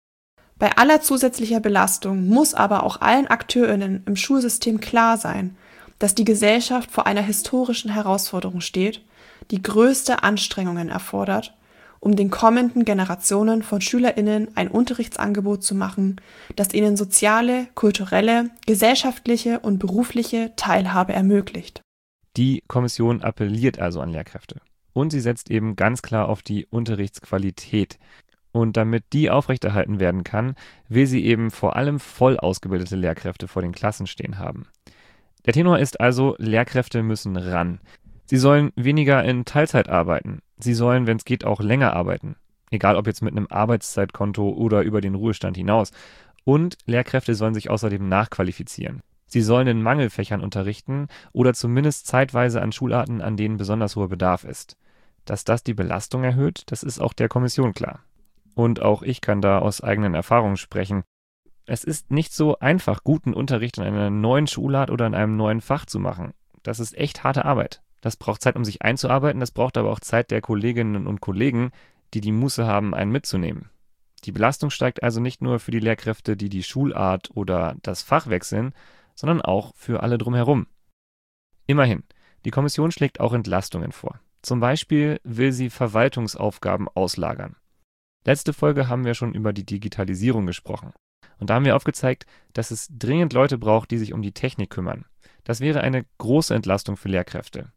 Bei aller zusätzlicher Belastung muss aber auch allen AkteurInnen im Schulsystem klar sein, dass die Gesellschaft vor einer historischen Herausforderung steht, die größte Anstrengungen erfordert, um den kommenden Generationen von SchülerInnen ein Unterrichtsangebot zu machen, das ihnen soziale, kulturelle, gesellschaftliche und berufliche Teilhabe ermöglicht. Die Kommission appelliert also an Lehrkräfte. Und sie setzt eben ganz klar auf die Unterrichtsqualität. Und damit die aufrechterhalten werden kann, will sie eben vor allem voll ausgebildete Lehrkräfte vor den Klassen stehen haben. Der Tenor ist also, Lehrkräfte müssen ran. Sie sollen weniger in Teilzeit arbeiten. Sie sollen, wenn es geht, auch länger arbeiten. Egal ob jetzt mit einem Arbeitszeitkonto oder über den Ruhestand hinaus. Und Lehrkräfte sollen sich außerdem nachqualifizieren. Sie sollen in Mangelfächern unterrichten oder zumindest zeitweise an Schularten, an denen besonders hoher Bedarf ist. Dass das die Belastung erhöht, das ist auch der Kommission klar. Und auch ich kann da aus eigenen Erfahrungen sprechen. Es ist nicht so einfach, guten Unterricht in einer neuen Schulart oder in einem neuen Fach zu machen. Das ist echt harte Arbeit. Das braucht Zeit, um sich einzuarbeiten, das braucht aber auch Zeit der Kolleginnen und Kollegen, die die Muße haben, einen mitzunehmen. Die Belastung steigt also nicht nur für die Lehrkräfte, die die Schulart oder das Fach wechseln, sondern auch für alle drumherum. Immerhin, die Kommission schlägt auch Entlastungen vor. Zum Beispiel will sie Verwaltungsaufgaben auslagern. Letzte Folge haben wir schon über die Digitalisierung gesprochen. Und da haben wir aufgezeigt, dass es dringend Leute braucht, die sich um die Technik kümmern. Das wäre eine große Entlastung für Lehrkräfte.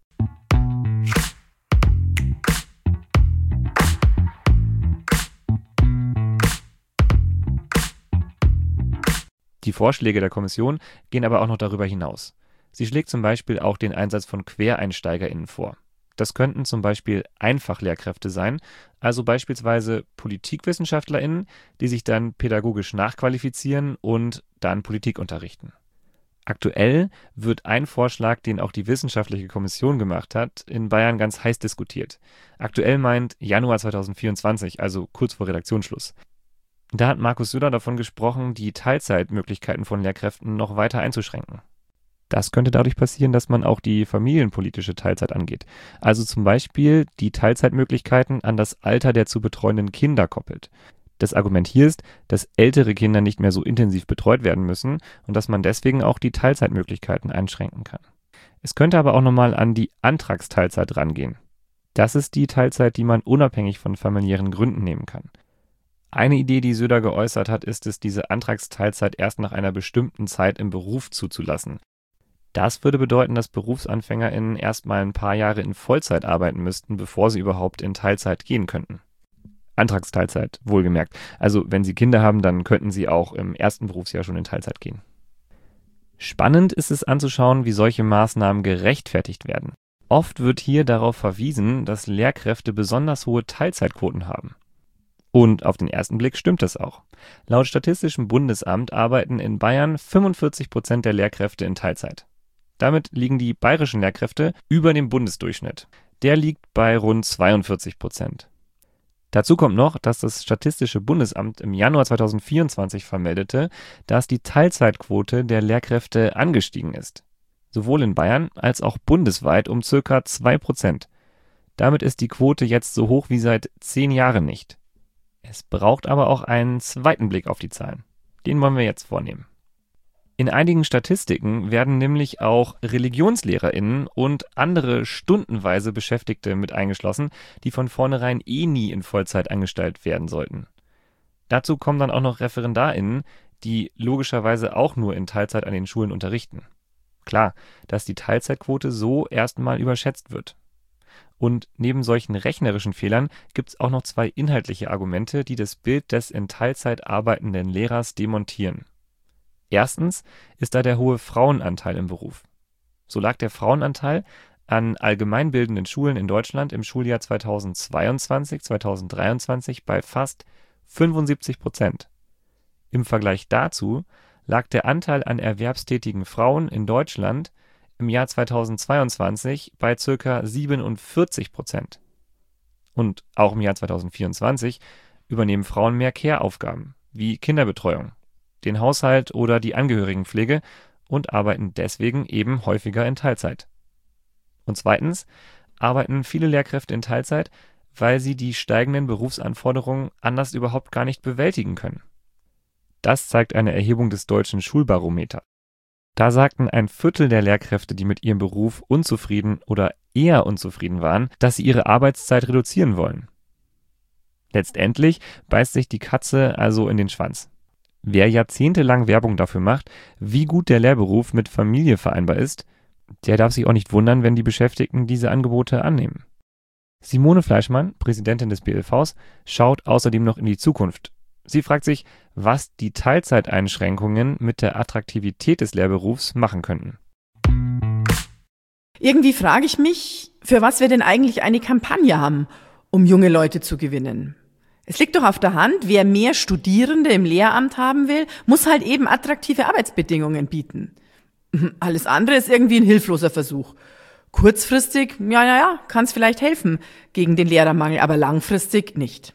Die Vorschläge der Kommission gehen aber auch noch darüber hinaus. Sie schlägt zum Beispiel auch den Einsatz von QuereinsteigerInnen vor. Das könnten zum Beispiel Einfachlehrkräfte sein, also beispielsweise PolitikwissenschaftlerInnen, die sich dann pädagogisch nachqualifizieren und dann Politik unterrichten. Aktuell wird ein Vorschlag, den auch die Wissenschaftliche Kommission gemacht hat, in Bayern ganz heiß diskutiert. Aktuell meint Januar 2024, also kurz vor Redaktionsschluss. Da hat Markus Söder davon gesprochen, die Teilzeitmöglichkeiten von Lehrkräften noch weiter einzuschränken. Das könnte dadurch passieren, dass man auch die familienpolitische Teilzeit angeht. Also zum Beispiel die Teilzeitmöglichkeiten an das Alter der zu betreuenden Kinder koppelt. Das Argument hier ist, dass ältere Kinder nicht mehr so intensiv betreut werden müssen und dass man deswegen auch die Teilzeitmöglichkeiten einschränken kann. Es könnte aber auch nochmal an die Antragsteilzeit rangehen. Das ist die Teilzeit, die man unabhängig von familiären Gründen nehmen kann. Eine Idee, die Söder geäußert hat, ist es, diese Antragsteilzeit erst nach einer bestimmten Zeit im Beruf zuzulassen. Das würde bedeuten, dass BerufsanfängerInnen erstmal ein paar Jahre in Vollzeit arbeiten müssten, bevor sie überhaupt in Teilzeit gehen könnten. Antragsteilzeit, wohlgemerkt. Also wenn sie Kinder haben, dann könnten sie auch im ersten Berufsjahr schon in Teilzeit gehen. Spannend ist es anzuschauen, wie solche Maßnahmen gerechtfertigt werden. Oft wird hier darauf verwiesen, dass Lehrkräfte besonders hohe Teilzeitquoten haben. Und auf den ersten Blick stimmt das auch. Laut Statistischem Bundesamt arbeiten in Bayern 45% der Lehrkräfte in Teilzeit. Damit liegen die bayerischen Lehrkräfte über dem Bundesdurchschnitt. Der liegt bei rund 42%. Dazu kommt noch, dass das Statistische Bundesamt im Januar 2024 vermeldete, dass die Teilzeitquote der Lehrkräfte angestiegen ist. Sowohl in Bayern als auch bundesweit um ca. 2%. Damit ist die Quote jetzt so hoch wie seit 10 Jahren nicht. Es braucht aber auch einen zweiten Blick auf die Zahlen. Den wollen wir jetzt vornehmen. In einigen Statistiken werden nämlich auch ReligionslehrerInnen und andere stundenweise Beschäftigte mit eingeschlossen, die von vornherein nie in Vollzeit angestellt werden sollten. Dazu kommen dann auch noch ReferendarInnen, die logischerweise auch nur in Teilzeit an den Schulen unterrichten. Klar, dass die Teilzeitquote so erstmal überschätzt wird. Und neben solchen rechnerischen Fehlern gibt es auch noch 2 inhaltliche Argumente, die das Bild des in Teilzeit arbeitenden Lehrers demontieren. Erstens ist da der hohe Frauenanteil im Beruf. So lag der Frauenanteil an allgemeinbildenden Schulen in Deutschland im Schuljahr 2022/2023 bei fast 75%. Im Vergleich dazu lag der Anteil an erwerbstätigen Frauen in Deutschland im Jahr 2022 bei ca. 47%. Und auch im Jahr 2024 übernehmen Frauen mehr Care-Aufgaben wie Kinderbetreuung, den Haushalt oder die Angehörigenpflege und arbeiten deswegen eben häufiger in Teilzeit. Und zweitens arbeiten viele Lehrkräfte in Teilzeit, weil sie die steigenden Berufsanforderungen anders überhaupt gar nicht bewältigen können. Das zeigt eine Erhebung des Deutschen Schulbarometer. Da sagten 1/4 der Lehrkräfte, die mit ihrem Beruf unzufrieden oder eher unzufrieden waren, dass sie ihre Arbeitszeit reduzieren wollen. Letztendlich beißt sich die Katze also in den Schwanz. Wer jahrzehntelang Werbung dafür macht, wie gut der Lehrberuf mit Familie vereinbar ist, der darf sich auch nicht wundern, wenn die Beschäftigten diese Angebote annehmen. Simone Fleischmann, Präsidentin des BLVs, schaut außerdem noch in die Zukunft. Sie fragt sich, was die Teilzeiteinschränkungen mit der Attraktivität des Lehrberufs machen könnten. Irgendwie frage ich mich, für was wir denn eigentlich eine Kampagne haben, um junge Leute zu gewinnen. Es liegt doch auf der Hand, wer mehr Studierende im Lehramt haben will, muss halt eben attraktive Arbeitsbedingungen bieten. Alles andere ist irgendwie ein hilfloser Versuch. Kurzfristig, kann es vielleicht helfen gegen den Lehrermangel, aber langfristig nicht.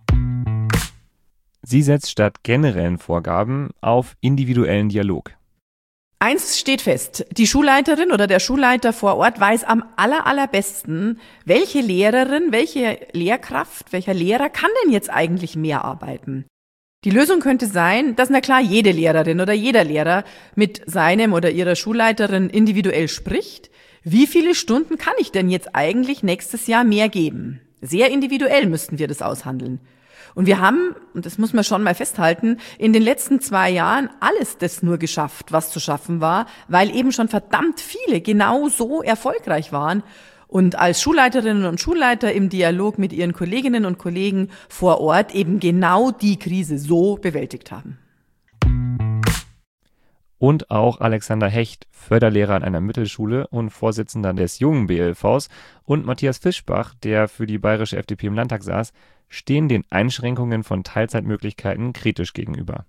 Sie setzt statt generellen Vorgaben auf individuellen Dialog. Eins steht fest, die Schulleiterin oder der Schulleiter vor Ort weiß am allerbesten, welche Lehrerin, welche Lehrkraft, welcher Lehrer kann denn jetzt eigentlich mehr arbeiten. Die Lösung könnte sein, dass jede Lehrerin oder jeder Lehrer mit seinem oder ihrer Schulleiterin individuell spricht. Wie viele Stunden kann ich denn jetzt eigentlich nächstes Jahr mehr geben? Sehr individuell müssten wir das aushandeln. Und wir haben, und das muss man schon mal festhalten, in den letzten 2 Jahren alles das nur geschafft, was zu schaffen war, weil eben schon verdammt viele genau so erfolgreich waren und als Schulleiterinnen und Schulleiter im Dialog mit ihren Kolleginnen und Kollegen vor Ort eben genau die Krise so bewältigt haben. Und auch Alexander Hecht, Förderlehrer an einer Mittelschule und Vorsitzender des jungen BLVs, und Matthias Fischbach, der für die bayerische FDP im Landtag saß, stehen den Einschränkungen von Teilzeitmöglichkeiten kritisch gegenüber.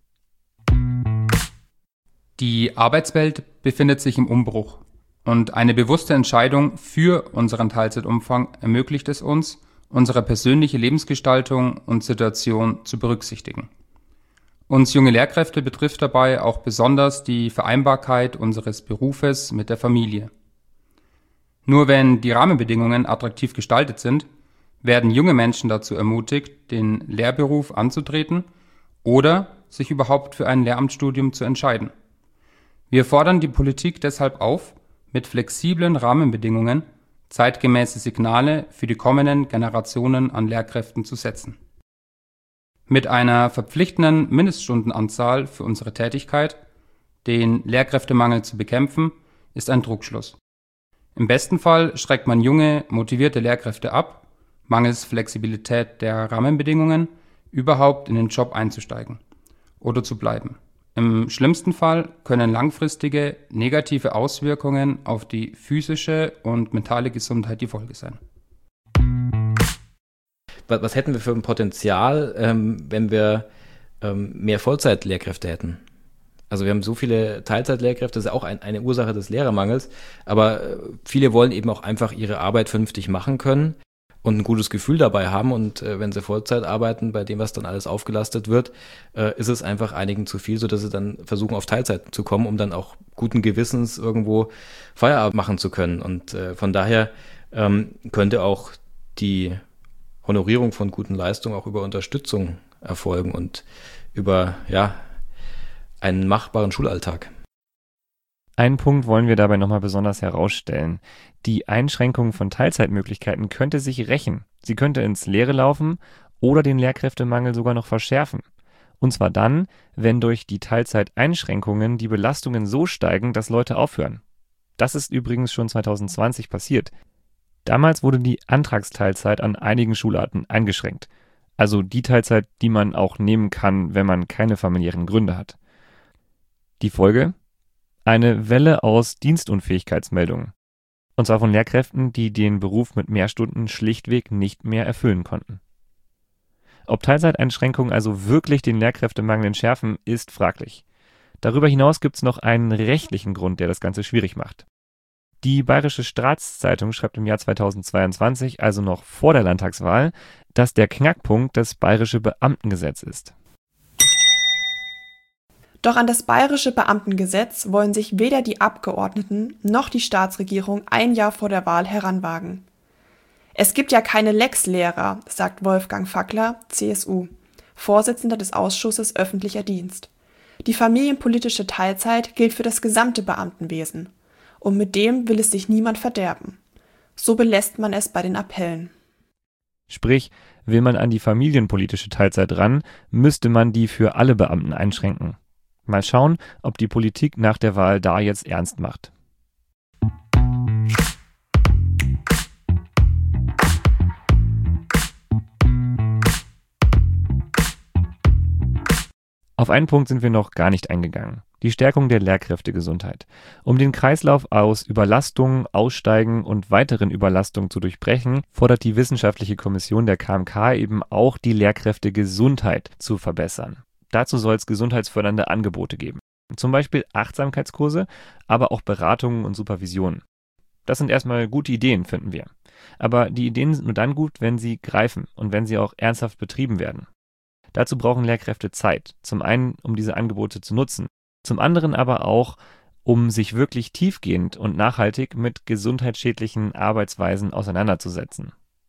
Die Arbeitswelt befindet sich im Umbruch und eine bewusste Entscheidung für unseren Teilzeitumfang ermöglicht es uns, unsere persönliche Lebensgestaltung und Situation zu berücksichtigen. Uns junge Lehrkräfte betrifft dabei auch besonders die Vereinbarkeit unseres Berufes mit der Familie. Nur wenn die Rahmenbedingungen attraktiv gestaltet sind, werden junge Menschen dazu ermutigt, den Lehrberuf anzutreten oder sich überhaupt für ein Lehramtsstudium zu entscheiden. Wir fordern die Politik deshalb auf, mit flexiblen Rahmenbedingungen zeitgemäße Signale für die kommenden Generationen an Lehrkräften zu setzen. Mit einer verpflichtenden Mindeststundenanzahl für unsere Tätigkeit, den Lehrkräftemangel zu bekämpfen, ist ein Trugschluss. Im besten Fall schreckt man junge, motivierte Lehrkräfte ab, mangels Flexibilität der Rahmenbedingungen überhaupt in den Job einzusteigen oder zu bleiben. Im schlimmsten Fall können langfristige negative Auswirkungen auf die physische und mentale Gesundheit die Folge sein. Was hätten wir für ein Potenzial, wenn wir mehr Vollzeitlehrkräfte hätten? Also wir haben so viele Teilzeitlehrkräfte, das ist auch eine Ursache des Lehrermangels, aber viele wollen eben auch einfach ihre Arbeit vernünftig machen können und ein gutes Gefühl dabei haben. Und wenn sie Vollzeit arbeiten, bei dem, was dann alles aufgelastet wird, ist es einfach einigen zu viel, sodass sie dann versuchen, auf Teilzeit zu kommen, um dann auch guten Gewissens irgendwo Feierabend machen zu können. Und von daher könnte auch die Honorierung von guten Leistungen auch über Unterstützung erfolgen und über einen machbaren Schulalltag. Einen Punkt wollen wir dabei nochmal besonders herausstellen. Die Einschränkung von Teilzeitmöglichkeiten könnte sich rächen. Sie könnte ins Leere laufen oder den Lehrkräftemangel sogar noch verschärfen. Und zwar dann, wenn durch die Teilzeiteinschränkungen die Belastungen so steigen, dass Leute aufhören. Das ist übrigens schon 2020 passiert. Damals wurde die Antragsteilzeit an einigen Schularten eingeschränkt. Also die Teilzeit, die man auch nehmen kann, wenn man keine familiären Gründe hat. Die Folge? Eine Welle aus Dienstunfähigkeitsmeldungen. Und zwar von Lehrkräften, die den Beruf mit mehr Stunden schlichtweg nicht mehr erfüllen konnten. Ob Teilzeiteinschränkungen also wirklich den Lehrkräftemangel entschärfen, ist fraglich. Darüber hinaus gibt es noch einen rechtlichen Grund, der das Ganze schwierig macht. Die Bayerische Staatszeitung schreibt im Jahr 2022, also noch vor der Landtagswahl, dass der Knackpunkt das Bayerische Beamtengesetz ist. Doch an das Bayerische Beamtengesetz wollen sich weder die Abgeordneten noch die Staatsregierung ein Jahr vor der Wahl heranwagen. Es gibt ja keine Lex-Lehrer, sagt Wolfgang Fackler, CSU, Vorsitzender des Ausschusses Öffentlicher Dienst. Die familienpolitische Teilzeit gilt für das gesamte Beamtenwesen. Und mit dem will es sich niemand verderben. So belässt man es bei den Appellen. Sprich, will man an die familienpolitische Teilzeit ran, müsste man die für alle Beamten einschränken. Mal schauen, ob die Politik nach der Wahl da jetzt ernst macht. Auf einen Punkt sind wir noch gar nicht eingegangen. Die Stärkung der Lehrkräftegesundheit. Um den Kreislauf aus Überlastung, Aussteigen und weiteren Überlastungen zu durchbrechen, fordert die Wissenschaftliche Kommission der KMK eben auch die Lehrkräftegesundheit zu verbessern. Dazu soll es gesundheitsfördernde Angebote geben. Zum Beispiel Achtsamkeitskurse, aber auch Beratungen und Supervisionen. Das sind erstmal gute Ideen, finden wir. Aber die Ideen sind nur dann gut, wenn sie greifen und wenn sie auch ernsthaft betrieben werden. Dazu brauchen Lehrkräfte Zeit. Zum einen, um diese Angebote zu nutzen. Zum anderen aber auch, um sich wirklich tiefgehend und nachhaltig mit gesundheitsschädlichen Arbeitsweisen auseinanderzusetzen.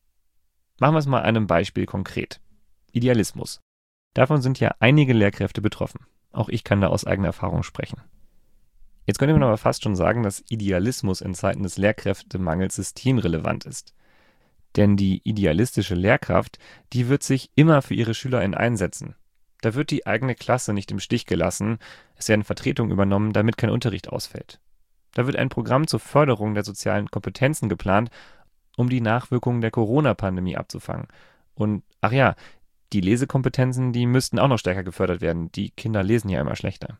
Machen wir es mal an einem Beispiel konkret. Idealismus. Davon sind ja einige Lehrkräfte betroffen. Auch ich kann da aus eigener Erfahrung sprechen. Jetzt könnte man aber fast schon sagen, dass Idealismus in Zeiten des Lehrkräftemangels systemrelevant ist. Denn die idealistische Lehrkraft, die wird sich immer für ihre SchülerInnen einsetzen. Da wird die eigene Klasse nicht im Stich gelassen, es werden Vertretungen übernommen, damit kein Unterricht ausfällt. Da wird ein Programm zur Förderung der sozialen Kompetenzen geplant, um die Nachwirkungen der Corona-Pandemie abzufangen. Und ach ja, die Lesekompetenzen, die müssten auch noch stärker gefördert werden. Die Kinder lesen ja immer schlechter.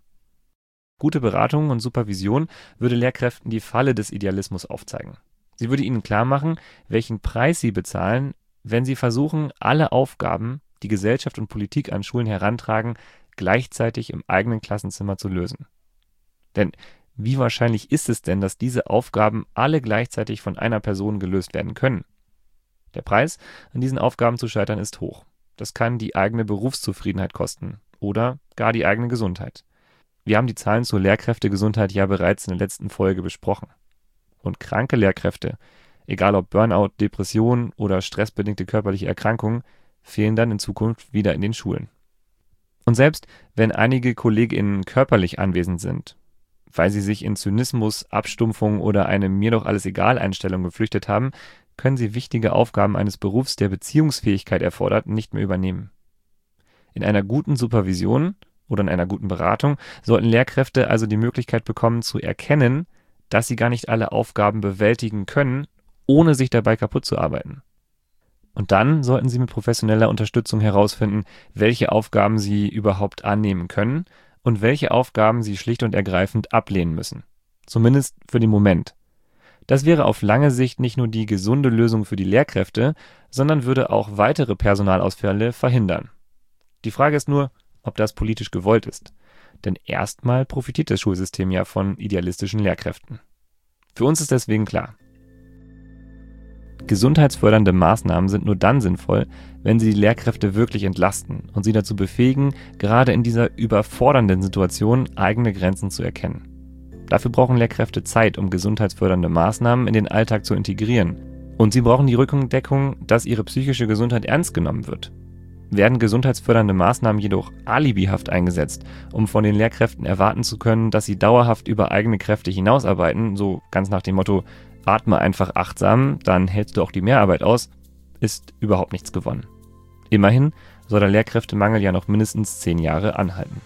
Gute Beratung und Supervision würde Lehrkräften die Falle des Idealismus aufzeigen. Sie würde ihnen klar machen, welchen Preis sie bezahlen, wenn sie versuchen, alle Aufgaben, die Gesellschaft und Politik an Schulen herantragen, gleichzeitig im eigenen Klassenzimmer zu lösen. Denn wie wahrscheinlich ist es denn, dass diese Aufgaben alle gleichzeitig von einer Person gelöst werden können? Der Preis, an diesen Aufgaben zu scheitern, ist hoch. Das kann die eigene Berufszufriedenheit kosten oder gar die eigene Gesundheit. Wir haben die Zahlen zur Lehrkräftegesundheit ja bereits in der letzten Folge besprochen. Und kranke Lehrkräfte, egal ob Burnout, Depression oder stressbedingte körperliche Erkrankungen, fehlen dann in Zukunft wieder in den Schulen. Und selbst wenn einige KollegInnen körperlich anwesend sind, weil sie sich in Zynismus, Abstumpfung oder eine Mir-doch-alles-egal-Einstellung geflüchtet haben, können sie wichtige Aufgaben eines Berufs, der Beziehungsfähigkeit erfordert, nicht mehr übernehmen. In einer guten Supervision oder in einer guten Beratung sollten Lehrkräfte also die Möglichkeit bekommen zu erkennen, dass sie gar nicht alle Aufgaben bewältigen können, ohne sich dabei kaputt zu arbeiten. Und dann sollten sie mit professioneller Unterstützung herausfinden, welche Aufgaben sie überhaupt annehmen können und welche Aufgaben sie schlicht und ergreifend ablehnen müssen. Zumindest für den Moment. Das wäre auf lange Sicht nicht nur die gesunde Lösung für die Lehrkräfte, sondern würde auch weitere Personalausfälle verhindern. Die Frage ist nur, ob das politisch gewollt ist. Denn erstmal profitiert das Schulsystem ja von idealistischen Lehrkräften. Für uns ist deswegen klar: Gesundheitsfördernde Maßnahmen sind nur dann sinnvoll, wenn sie die Lehrkräfte wirklich entlasten und sie dazu befähigen, gerade in dieser überfordernden Situation eigene Grenzen zu erkennen. Dafür brauchen Lehrkräfte Zeit, um gesundheitsfördernde Maßnahmen in den Alltag zu integrieren. Und sie brauchen die Rückendeckung, dass ihre psychische Gesundheit ernst genommen wird. Werden gesundheitsfördernde Maßnahmen jedoch alibihaft eingesetzt, um von den Lehrkräften erwarten zu können, dass sie dauerhaft über eigene Kräfte hinausarbeiten, so ganz nach dem Motto, atme einfach achtsam, dann hältst du auch die Mehrarbeit aus, ist überhaupt nichts gewonnen. Immerhin soll der Lehrkräftemangel ja noch mindestens 10 Jahre anhalten.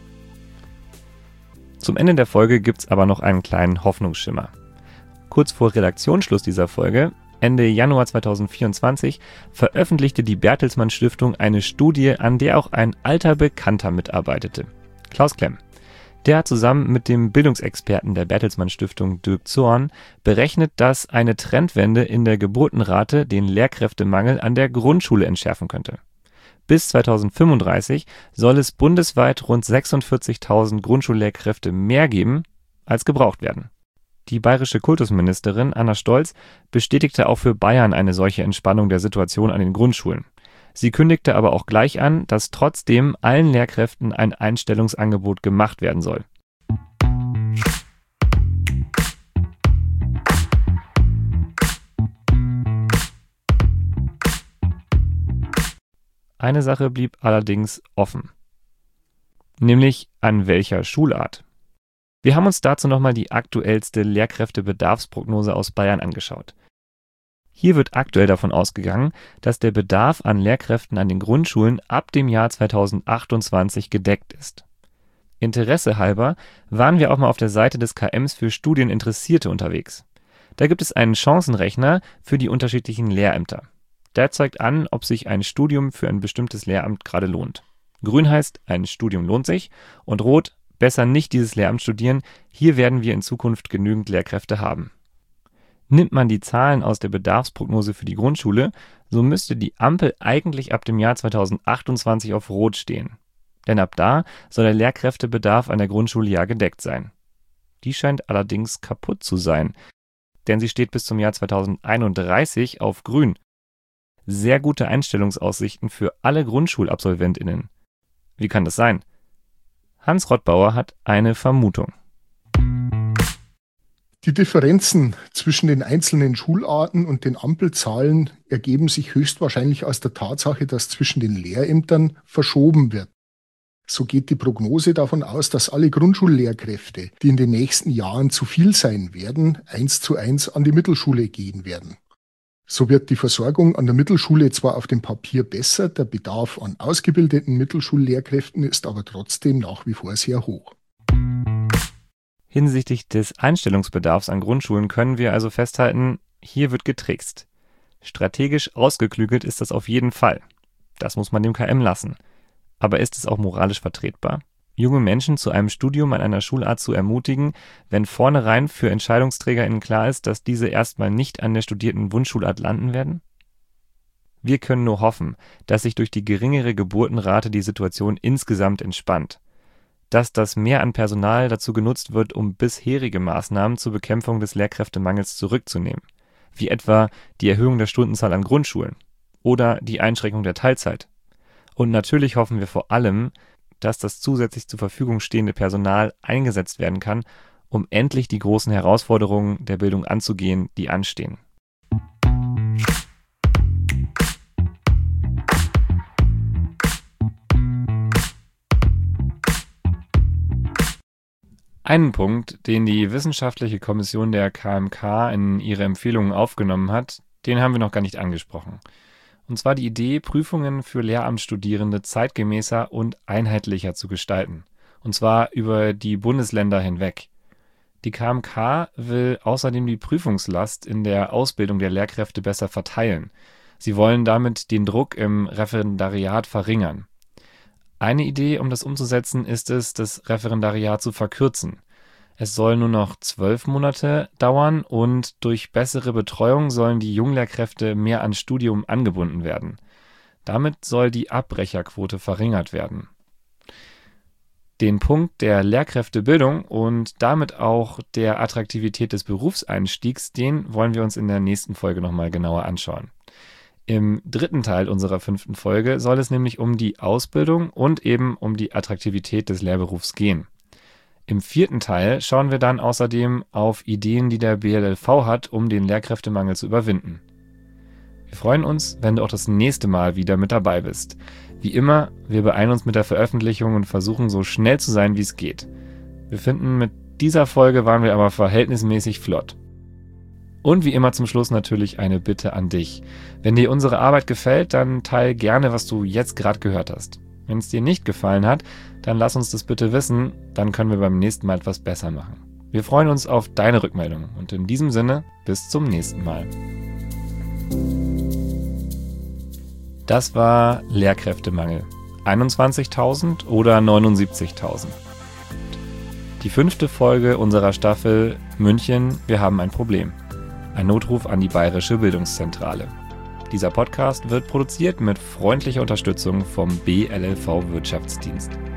Zum Ende der Folge gibt's aber noch einen kleinen Hoffnungsschimmer. Kurz vor Redaktionsschluss dieser Folge, Ende Januar 2024, veröffentlichte die Bertelsmann Stiftung eine Studie, an der auch ein alter Bekannter mitarbeitete. Klaus Klemm. Der hat zusammen mit dem Bildungsexperten der Bertelsmann Stiftung Dirk Zorn berechnet, dass eine Trendwende in der Geburtenrate den Lehrkräftemangel an der Grundschule entschärfen könnte. Bis 2035 soll es bundesweit rund 46.000 Grundschullehrkräfte mehr geben, als gebraucht werden. Die bayerische Kultusministerin Anna Stolz bestätigte auch für Bayern eine solche Entspannung der Situation an den Grundschulen. Sie kündigte aber auch gleich an, dass trotzdem allen Lehrkräften ein Einstellungsangebot gemacht werden soll. Eine Sache blieb allerdings offen, nämlich an welcher Schulart. Wir haben uns dazu nochmal die aktuellste Lehrkräftebedarfsprognose aus Bayern angeschaut. Hier wird aktuell davon ausgegangen, dass der Bedarf an Lehrkräften an den Grundschulen ab dem Jahr 2028 gedeckt ist. Interesse halber waren wir auch mal auf der Seite des KMs für Studieninteressierte unterwegs. Da gibt es einen Chancenrechner für die unterschiedlichen Lehrämter. Der zeigt an, ob sich ein Studium für ein bestimmtes Lehramt gerade lohnt. Grün heißt, ein Studium lohnt sich, und rot, besser nicht dieses Lehramt studieren, hier werden wir in Zukunft genügend Lehrkräfte haben. Nimmt man die Zahlen aus der Bedarfsprognose für die Grundschule, so müsste die Ampel eigentlich ab dem Jahr 2028 auf Rot stehen. Denn ab da soll der Lehrkräftebedarf an der Grundschule ja gedeckt sein. Die scheint allerdings kaputt zu sein, denn sie steht bis zum Jahr 2031 auf Grün. Sehr gute Einstellungsaussichten für alle GrundschulabsolventInnen. Wie kann das sein? Hans Rottbauer hat eine Vermutung. Die Differenzen zwischen den einzelnen Schularten und den Ampelzahlen ergeben sich höchstwahrscheinlich aus der Tatsache, dass zwischen den Lehrämtern verschoben wird. So geht die Prognose davon aus, dass alle Grundschullehrkräfte, die in den nächsten Jahren zu viel sein werden, 1:1 an die Mittelschule gehen werden. So wird die Versorgung an der Mittelschule zwar auf dem Papier besser, der Bedarf an ausgebildeten Mittelschullehrkräften ist aber trotzdem nach wie vor sehr hoch. Hinsichtlich des Einstellungsbedarfs an Grundschulen können wir also festhalten, hier wird getrickst. Strategisch ausgeklügelt ist das auf jeden Fall. Das muss man dem KM lassen. Aber ist es auch moralisch vertretbar, junge Menschen zu einem Studium an einer Schulart zu ermutigen, wenn vornherein für EntscheidungsträgerInnen klar ist, dass diese erstmal nicht an der studierten Wunschschulart landen werden? Wir können nur hoffen, dass sich durch die geringere Geburtenrate die Situation insgesamt entspannt. Dass das Mehr an Personal dazu genutzt wird, um bisherige Maßnahmen zur Bekämpfung des Lehrkräftemangels zurückzunehmen, wie etwa die Erhöhung der Stundenzahl an Grundschulen oder die Einschränkung der Teilzeit. Und natürlich hoffen wir vor allem, dass das zusätzlich zur Verfügung stehende Personal eingesetzt werden kann, um endlich die großen Herausforderungen der Bildung anzugehen, die anstehen. Einen Punkt, den die wissenschaftliche Kommission der KMK in ihre Empfehlungen aufgenommen hat, den haben wir noch gar nicht angesprochen. Und zwar die Idee, Prüfungen für Lehramtsstudierende zeitgemäßer und einheitlicher zu gestalten. Und zwar über die Bundesländer hinweg. Die KMK will außerdem die Prüfungslast in der Ausbildung der Lehrkräfte besser verteilen. Sie wollen damit den Druck im Referendariat verringern. Eine Idee, um das umzusetzen, ist es, das Referendariat zu verkürzen. Es soll nur noch 12 Monate dauern und durch bessere Betreuung sollen die Junglehrkräfte mehr ans Studium angebunden werden. Damit soll die Abbrecherquote verringert werden. Den Punkt der Lehrkräftebildung und damit auch der Attraktivität des Berufseinstiegs, den wollen wir uns in der nächsten Folge nochmal genauer anschauen. Im 3. Teil unserer 5. Folge soll es nämlich um die Ausbildung und eben um die Attraktivität des Lehrberufs gehen. Im 4. Teil schauen wir dann außerdem auf Ideen, die der BLLV hat, um den Lehrkräftemangel zu überwinden. Wir freuen uns, wenn du auch das nächste Mal wieder mit dabei bist. Wie immer, wir beeilen uns mit der Veröffentlichung und versuchen so schnell zu sein, wie es geht. Wir finden, mit dieser Folge waren wir aber verhältnismäßig flott. Und wie immer zum Schluss natürlich eine Bitte an dich. Wenn dir unsere Arbeit gefällt, dann teil gerne, was du jetzt gerade gehört hast. Wenn es dir nicht gefallen hat, dann lass uns das bitte wissen, dann können wir beim nächsten Mal etwas besser machen. Wir freuen uns auf deine Rückmeldung und in diesem Sinne, bis zum nächsten Mal. Das war Lehrkräftemangel. 21.000 oder 79.000? Die 5. Folge unserer Staffel München, wir haben ein Problem. Ein Notruf an die Bayerische Bildungszentrale. Dieser Podcast wird produziert mit freundlicher Unterstützung vom BLLV Wirtschaftsdienst.